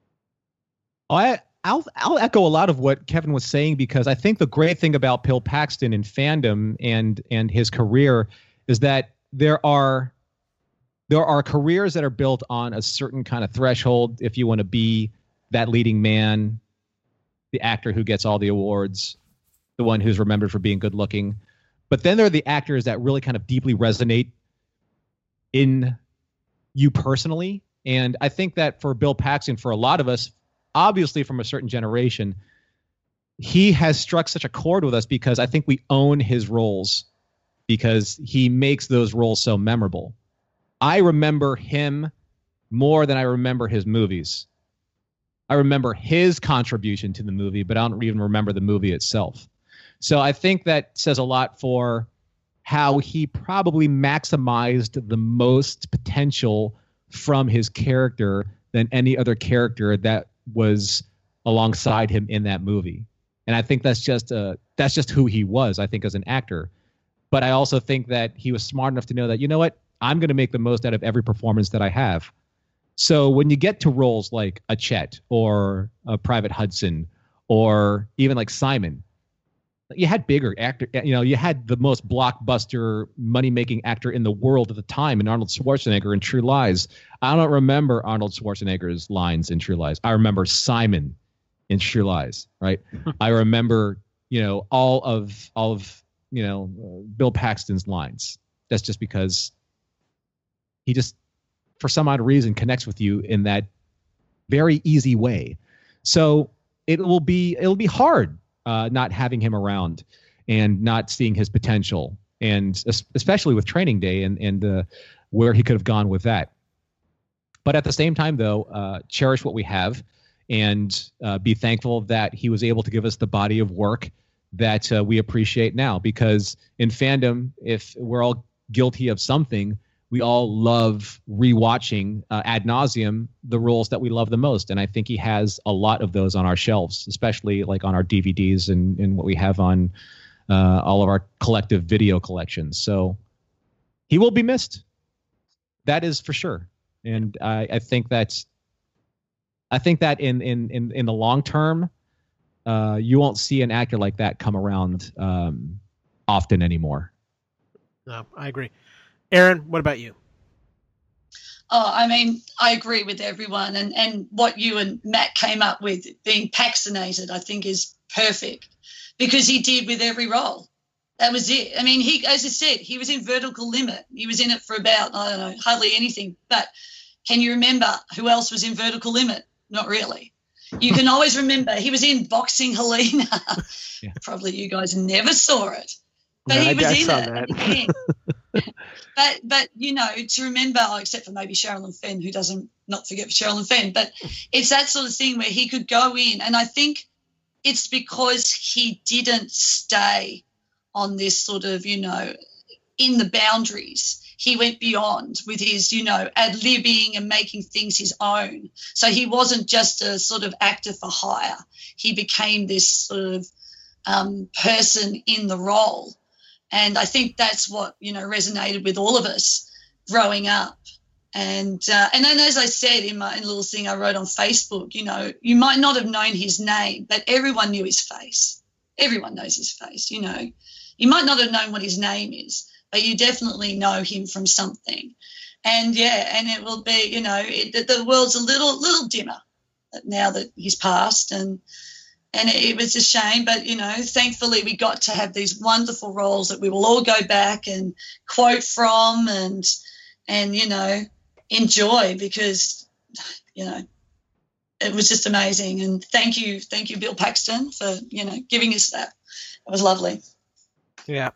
I'll echo a lot of what Kevin was saying, because I think the great thing about Bill Paxton in fandom and his career is that there are careers that are built on a certain kind of threshold. If you want to be that leading man, the actor who gets all the awards, the one who's remembered for being good looking. But then there are the actors that really kind of deeply resonate in you personally. And I think that for Bill Paxton, for a lot of us, obviously from a certain generation, he has struck such a chord with us because I think we own his roles, because he makes those roles so memorable. I remember him more than I remember his movies. I remember his contribution to the movie, but I don't even remember the movie itself. So I think that says a lot for how he probably maximized the most potential from his character than any other character that was alongside him in that movie. And I think that's just who he was, I think, as an actor. But I also think that he was smart enough to know that, you know what, I'm going to make the most out of every performance that I have. So when you get to roles like a Chet or a Private Hudson or even like Simon, you had bigger actor, you had the most blockbuster money-making actor in the world at the time in Arnold Schwarzenegger in True Lies. I don't remember Arnold Schwarzenegger's lines in True Lies. I remember Simon in True Lies, right? I remember, all of Bill Paxton's lines. That's just because he just, for some odd reason, connects with you in that very easy way. So it'll be hard not having him around and not seeing his potential, and especially with Training Day and where he could have gone with that. But at the same time, though, cherish what we have and be thankful that he was able to give us the body of work that we appreciate now. Because in fandom, if we're all guilty of something, we all love rewatching ad nauseum the roles that we love the most. And I think he has a lot of those on our shelves, especially like on our DVDs and what we have on all of our collective video collections. So he will be missed. That is for sure. And I think that in the long term, you won't see an actor like that come around often anymore. No, I agree. Aaron, what about you? Oh, I mean, I agree with everyone. And what you and Matt came up with, being Paxtonated, I think is perfect, because he did with every role. That was it. I mean, as I said, he was in Vertical Limit. He was in it for about, I don't know, hardly anything. But can you remember who else was in Vertical Limit? Not really. You can always remember he was in Boxing Helena. Yeah. Probably you guys never saw it. But he was in it. But to remember, except for maybe Sherilyn Fenn, who doesn't not forget Sherilyn Fenn, but it's that sort of thing where he could go in, and I think it's because he didn't stay on this sort of, in the boundaries. He went beyond with his, ad-libbing and making things his own. So he wasn't just a sort of actor for hire. He became this sort of person in the role. And I think that's what, resonated with all of us growing up. And then, as I said in my little thing I wrote on Facebook, you might not have known his name, but everyone knew his face. Everyone knows his face, You might not have known what his name is, but you definitely know him from something. And, and it will be, the world's a little dimmer now that he's passed. And it was a shame, but, thankfully we got to have these wonderful roles that we will all go back and quote from and enjoy, because, it was just amazing. And thank you, Bill Paxton, for, giving us that. It was lovely. Yeah.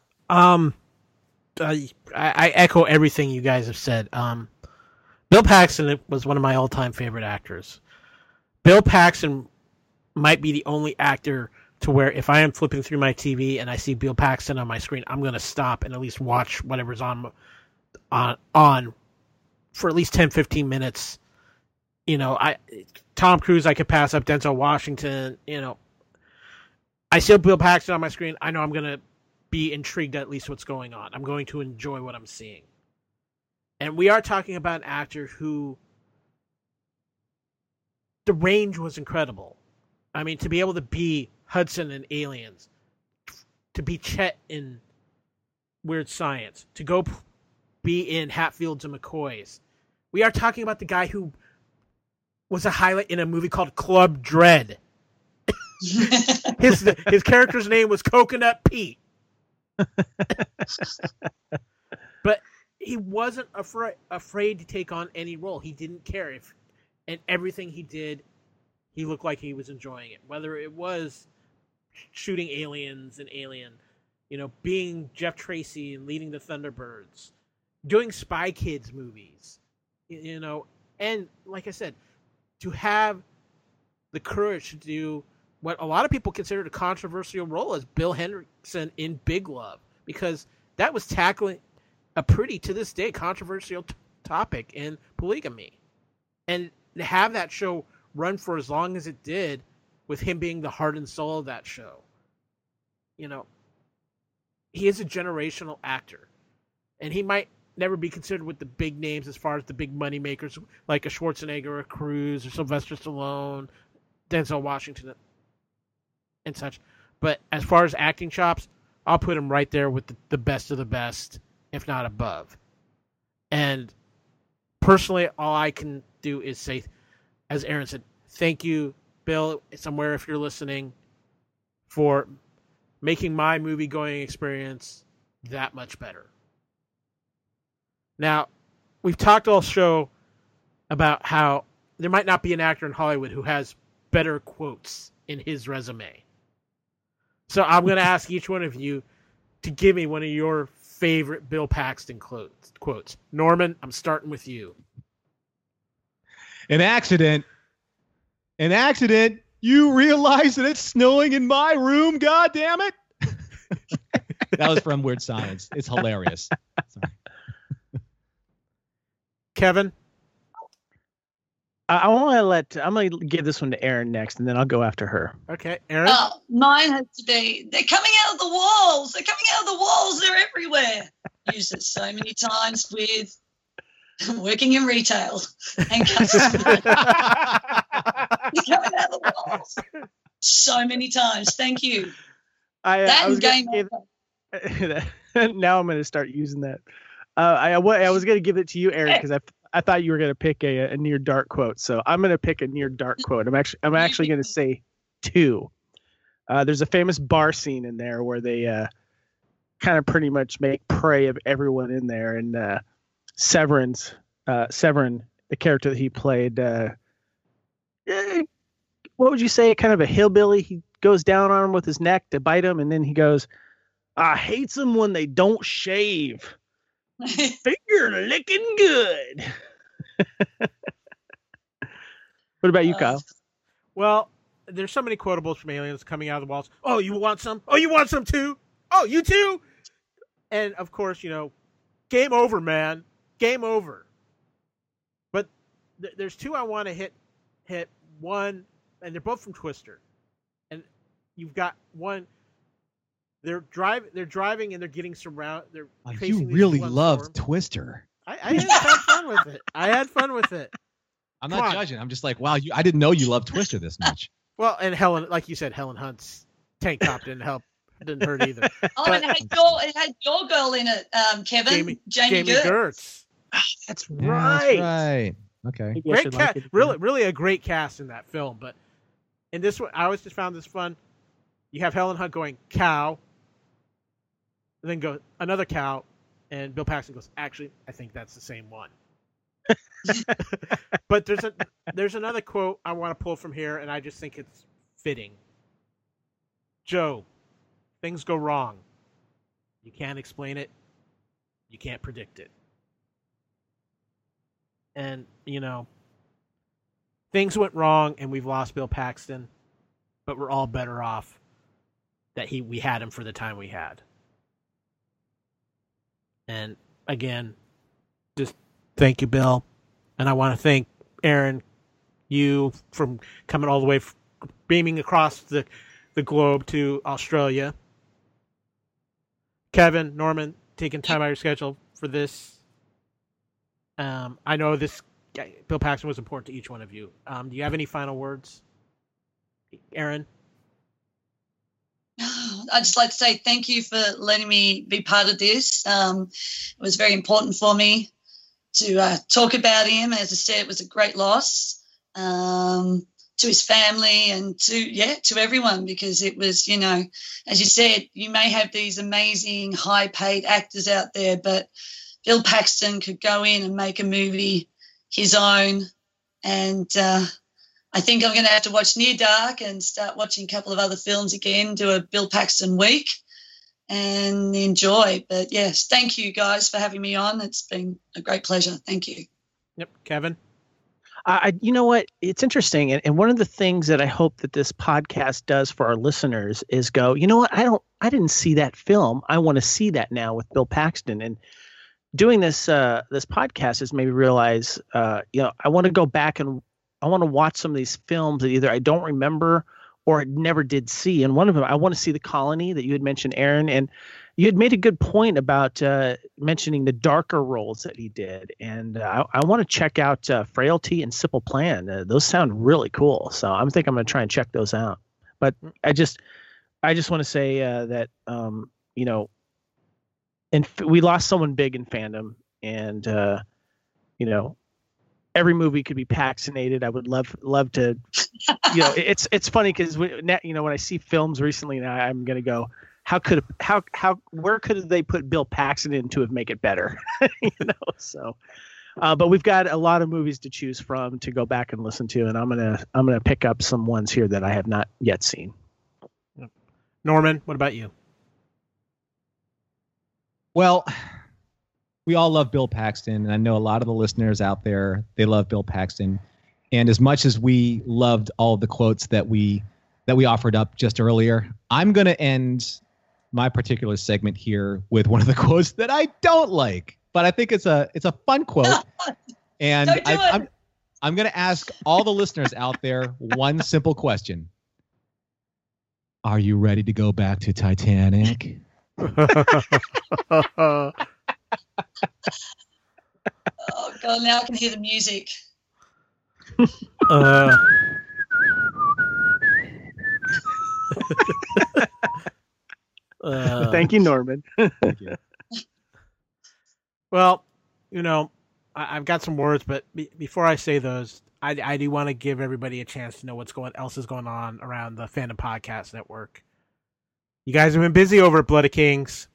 I echo everything you guys have said. Bill Paxton was one of my all-time favorite actors. Bill Paxton might be the only actor to where if I am flipping through my TV and I see Bill Paxton on my screen, I'm going to stop and at least watch whatever's on for at least 10, 15 minutes. Tom Cruise, I could pass up. Denzel Washington, I see Bill Paxton on my screen. I know I'm going to be intrigued at least what's going on. I'm going to enjoy what I'm seeing. And we are talking about an actor who the range was incredible. I mean, to be able to be Hudson in Aliens, to be Chet in Weird Science, to go be in Hatfields and McCoys. We are talking about the guy who was a highlight in a movie called Club Dread. His character's name was Coconut Pete. But he wasn't afraid to take on any role. He didn't care and everything he did, he looked like he was enjoying it. Whether it was shooting aliens in Alien, being Jeff Tracy and leading the Thunderbirds, doing Spy Kids movies, And like I said, to have the courage to do what a lot of people consider a controversial role as Bill Henderson in Big Love, because that was tackling a pretty, to this day, controversial topic in polygamy. And to have that show run for as long as it did, with him being the heart and soul of that show, you know, he is a generational actor. And he might never be considered with the big names as far as the big money makers like a Schwarzenegger or a Cruise or Sylvester Stallone, Denzel Washington, and such. But as far as acting chops, I'll put him right there with the best of the best, if not above. And personally, all I can do is say, as Aaron said, thank you, Bill, somewhere if you're listening, for making my movie-going experience that much better. Now, we've talked all show about how there might not be an actor in Hollywood who has better quotes in his resume. So I'm going to ask each one of you to give me one of your favorite Bill Paxton quotes. Norman, I'm starting with you. An accident. You realize that it's snowing in my room, God damn it. That was from Weird Science. It's hilarious. Sorry. Kevin? I'm going to give this one to Aaron next, and then I'll go after her. Okay, Aaron? Mine has to be, they're coming out of the walls. They're everywhere. Used it so many times with working in retail and customers. They're coming out of the walls. So many times. Thank you. Now I'm going to start using that. I was going to give it to you, Aaron, because I thought you were going to pick a near dark quote. So I'm going to pick a near dark quote. I'm actually going to say two. There's a famous bar scene in there where they kind of pretty much make prey of everyone in there. And Severin, the character that he played, what would you say? Kind of a hillbilly. He goes down on him with his neck to bite him. And then he goes, I hates them when they don't shave. Finger licking good. What about you, Kyle? Well, there's so many quotables from Aliens coming out of the walls. Oh, you want some? Oh, you want some too? Oh, you too? And of course, game over, man. Game over. But there's two I want to hit. One, and they're both from Twister. And you've got one. They're driving and they're getting surrounded. You really loved Twister. I had fun with it. I'm not judging. I'm just like, wow, I didn't know you loved Twister this much. Well, and Helen, like you said, Helen Hunt's tank top didn't hurt either. And it had your girl in it, Kevin. Jamie Gertz. That's right. That's right. Okay. Great cast. Really a great cast in that film. But in this one, I always just found this fun. You have Helen Hunt going, cow. And then go another cow, and Bill Paxton goes, actually, I think that's the same one. But there's another quote I want to pull from here, and I just think it's fitting. Joe, things go wrong. You can't explain it. You can't predict it. And, things went wrong, and we've lost Bill Paxton, but we're all better off that we had him for the time we had. And again, just thank you, Bill. And I want to thank Aaron, you, from coming all the way, beaming across the globe to Australia. Kevin, Norman, taking time out of your schedule for this. I know Bill Paxton was important to each one of you. Do you have any final words? Aaron? I'd just like to say thank you for letting me be part of this. It was very important for me to talk about him. As I said, it was a great loss to his family and to everyone, because it was, as you said, you may have these amazing high-paid actors out there, but Bill Paxton could go in and make a movie his own. And I think I'm going to have to watch Near Dark and start watching a couple of other films again, do a Bill Paxton week and enjoy. But yes, thank you guys for having me on. It's been a great pleasure. Thank you. Yep. Kevin? You know what? It's interesting, and one of the things that I hope that this podcast does for our listeners is go, you know what? I didn't see that film. I want to see that now with Bill Paxton. And doing this this podcast has made me realize, I want to go back and I want to watch some of these films that either I don't remember or never did see. And one of them, I want to see The Colony that you had mentioned, Aaron, and you had made a good point about mentioning the darker roles that he did. And I want to check out Frailty and Simple Plan. Those sound really cool. So I'm going to try and check those out. But I just want to say that, and we lost someone big in fandom, and, every movie could be Paxtonated. I would love to, it's funny because when I see films recently now, I'm going to go, where could they put Bill Paxton in to make it better? So, but we've got a lot of movies to choose from to go back and listen to. And I'm going to pick up some ones here that I have not yet seen. Norman, what about you? Well, we all love Bill Paxton, and I know a lot of the listeners out there, they love Bill Paxton. And as much as we loved all of the quotes that we offered up just earlier, I'm going to end my particular segment here with one of the quotes that I don't like, but I think it's a fun quote. And I'm going to ask all the listeners out there one simple question. Are you ready to go back to Titanic? Oh God! Now I can hear the music. Thank you, Norman. Thank you. Well, I've got some words, but before I say those, I do want to give everybody a chance to know what's else is going on around the Fandom Podcast Network. You guys have been busy over at Blood of Kings.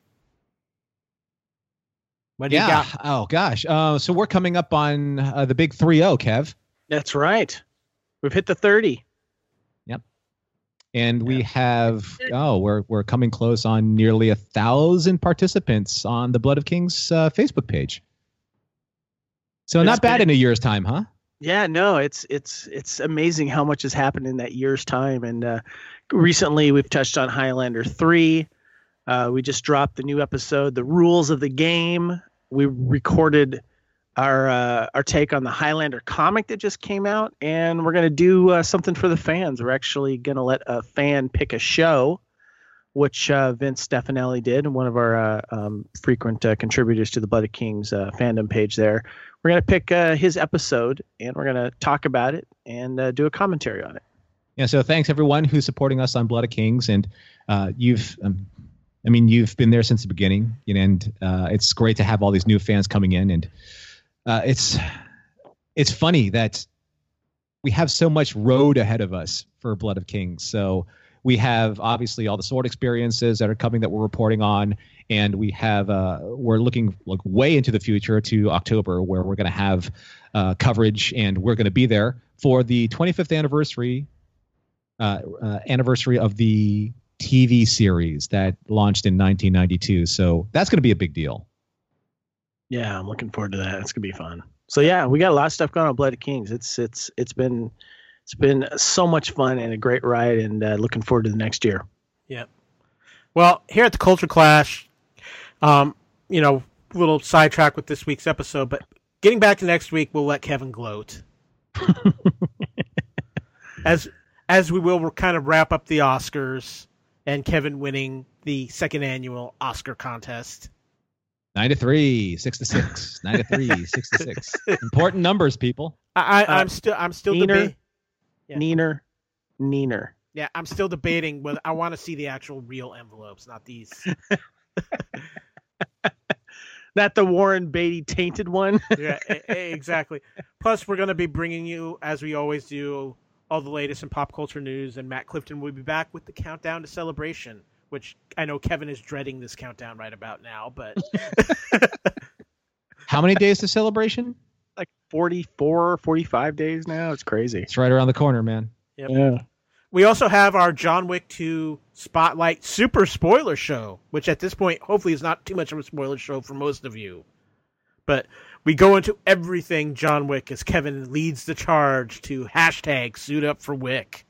What do you got? Oh gosh. So we're coming up on the big 3-0, Kev. That's right. We've hit the 30. Yep. And we have we're coming close on nearly 1,000 participants on the Blood of Kings Facebook page. So not bad in a year's time, huh? Yeah, no, it's amazing how much has happened in that year's time. And recently we've touched on Highlander 3. We just dropped the new episode, The Rules of the Game. We recorded our take on the Highlander comic that just came out, and we're going to do something for the fans. We're actually going to let a fan pick a show, which Vince Stefanelli did, and one of our frequent contributors to the Blood of Kings fandom page there. We're going to pick his episode, and we're going to talk about it and do a commentary on it. Yeah, so thanks everyone who's supporting us on Blood of Kings, and you've been there since the beginning, and it's great to have all these new fans coming in, and it's funny that we have so much road ahead of us for Blood of Kings. So we have obviously all the sword experiences that are coming that we're reporting on, and we have we're looking way into the future to October, where we're going to have coverage, and we're going to be there for the 25th anniversary of the TV series that launched in 1992. So that's going to be a big deal. Yeah, I'm looking forward to that. It's going to be fun. So yeah, we got a lot of stuff going on Blood of Kings. It's been so much fun and a great ride, and looking forward to the next year. Yeah. Well, here at the Culture Clash, little sidetrack with this week's episode, but getting back to next week, we'll let Kevin gloat. As we will, we'll kind of wrap up the Oscars and Kevin winning the second annual Oscar contest. 9-3, 6-6, 9-3, 6-6. Important numbers, people. I'm still debating. Neener. Yeah, I'm still debating whether I want to see the actual real envelopes, not these. Not the Warren Beatty tainted one. Yeah, exactly. Plus, we're going to be bringing you, as we always do, all the latest in pop culture news, and Matt Clifton will be back with the countdown to Celebration, which I know Kevin is dreading this countdown right about now, but... How many days to Celebration? Like 44, 45 days now. It's crazy. It's right around the corner, man. Yep. Yeah. We also have our John Wick 2 Spotlight Super Spoiler Show, which at this point, hopefully is not too much of a spoiler show for most of you. But we go into everything John Wick as Kevin leads the charge to hashtag suit up for Wick.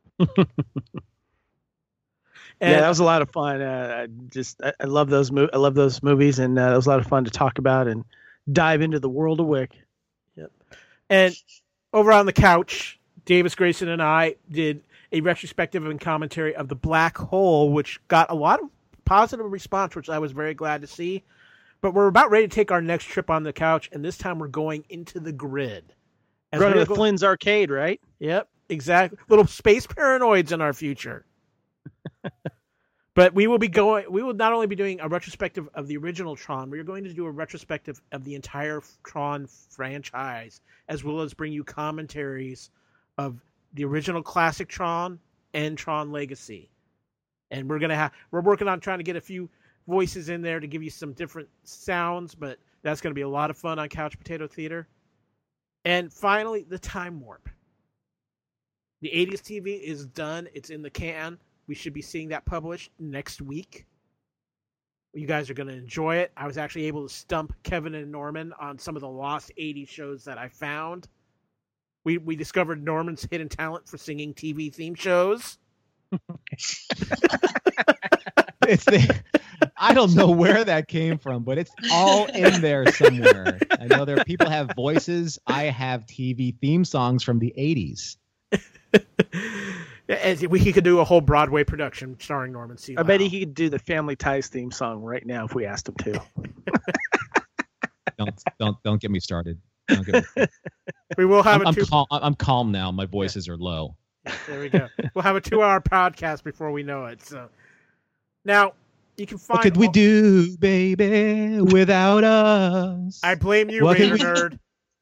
Yeah, that was a lot of fun. I love those I love those movies, and it was a lot of fun to talk about and dive into the world of Wick. Yep. And over on the couch, Davis Grayson and I did a retrospective and commentary of The Black Hole, which got a lot of positive response, which I was very glad to see. But we're about ready to take our next trip on the couch, and this time we're going into the grid. Going to the Flynn's Arcade, right? Yep, exactly. Little space paranoids in our future. But we will not only be doing a retrospective of the original Tron, we are going to do a retrospective of the entire Tron franchise, as well as bring you commentaries of the original classic Tron and Tron Legacy. And we're working on trying to get a few voices in there to give you some different sounds, but that's going to be a lot of fun on Couch Potato Theater. And finally, the Time Warp. The 80s TV is done. It's in the can. We should be seeing that published next week. You guys are going to enjoy it. I was actually able to stump Kevin and Norman on some of the lost 80s shows that I found. We discovered Norman's hidden talent for singing TV theme shows. I don't know where that came from, but it's all in there somewhere. I know there are people have voices. I have TV theme songs from the 80s. He could do a whole Broadway production starring Norman C. I bet he could do the Family Ties theme song right now if we asked him to. Don't get me started. Don't get me started. We will have I'm calm now. My voices are low. There we go. We'll have a 2-hour podcast before we know it. So now you can find. What could we do, baby, without us? I blame you, Raider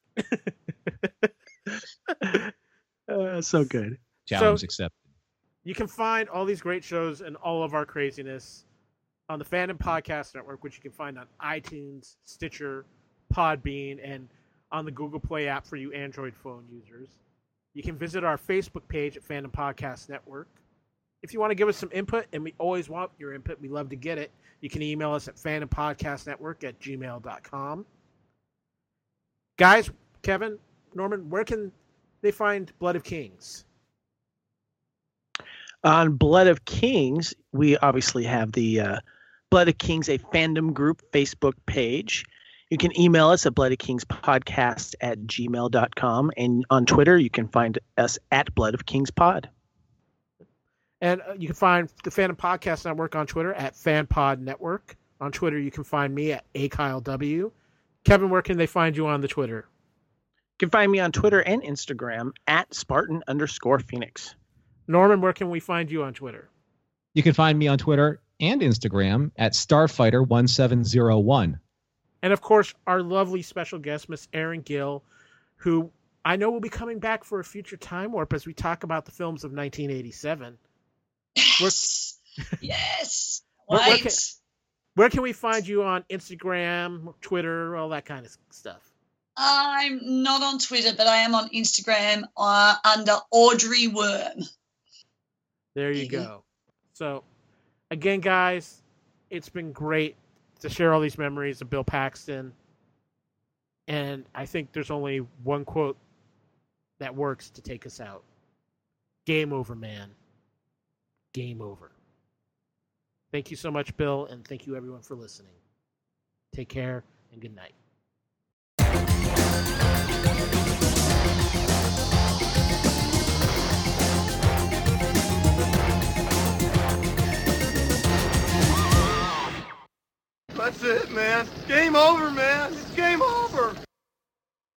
Nerd. So good. Challenge accepted. You can find all these great shows and all of our craziness on the Fandom Podcast Network, which you can find on iTunes, Stitcher, Podbean, and on the Google Play app for you Android phone users. You can visit our Facebook page at Fandom Podcast Network. If you want to give us some input, and we always want your input, we love to get it, you can email us at fandompodcastnetwork@gmail.com. Guys, Kevin, Norman, where can they find Blood of Kings? On Blood of Kings, we obviously have the Blood of Kings, a fandom group Facebook page. You can email us at bloodofkingspodcast@gmail.com. And on Twitter, you can find us at Blood of Kings Pod. And you can find the Fandom Podcast Network on Twitter at FanPod Network. On Twitter, you can find me at AKyleW. Kevin, where can they find you on the Twitter? You can find me on Twitter and Instagram at Spartan_Phoenix. Norman, where can we find you on Twitter? You can find me on Twitter and Instagram at Starfighter1701. And of course, our lovely special guest, Miss Erin Gill, who I know will be coming back for a future Time Warp as we talk about the films of 1987. Yes. Yes. Right. Where can we find you on Instagram, Twitter, all that kind of stuff? I'm not on Twitter, but I am on Instagram under Audrey Worm. There you go. So, again, guys, it's been great to share all these memories of Bill Paxton. And I think there's only one quote that works to take us out. Game over, man. Game over. Thank you so much, Bill, and thank you, everyone, for listening. Take care, and good night. That's it, man. Game over, man.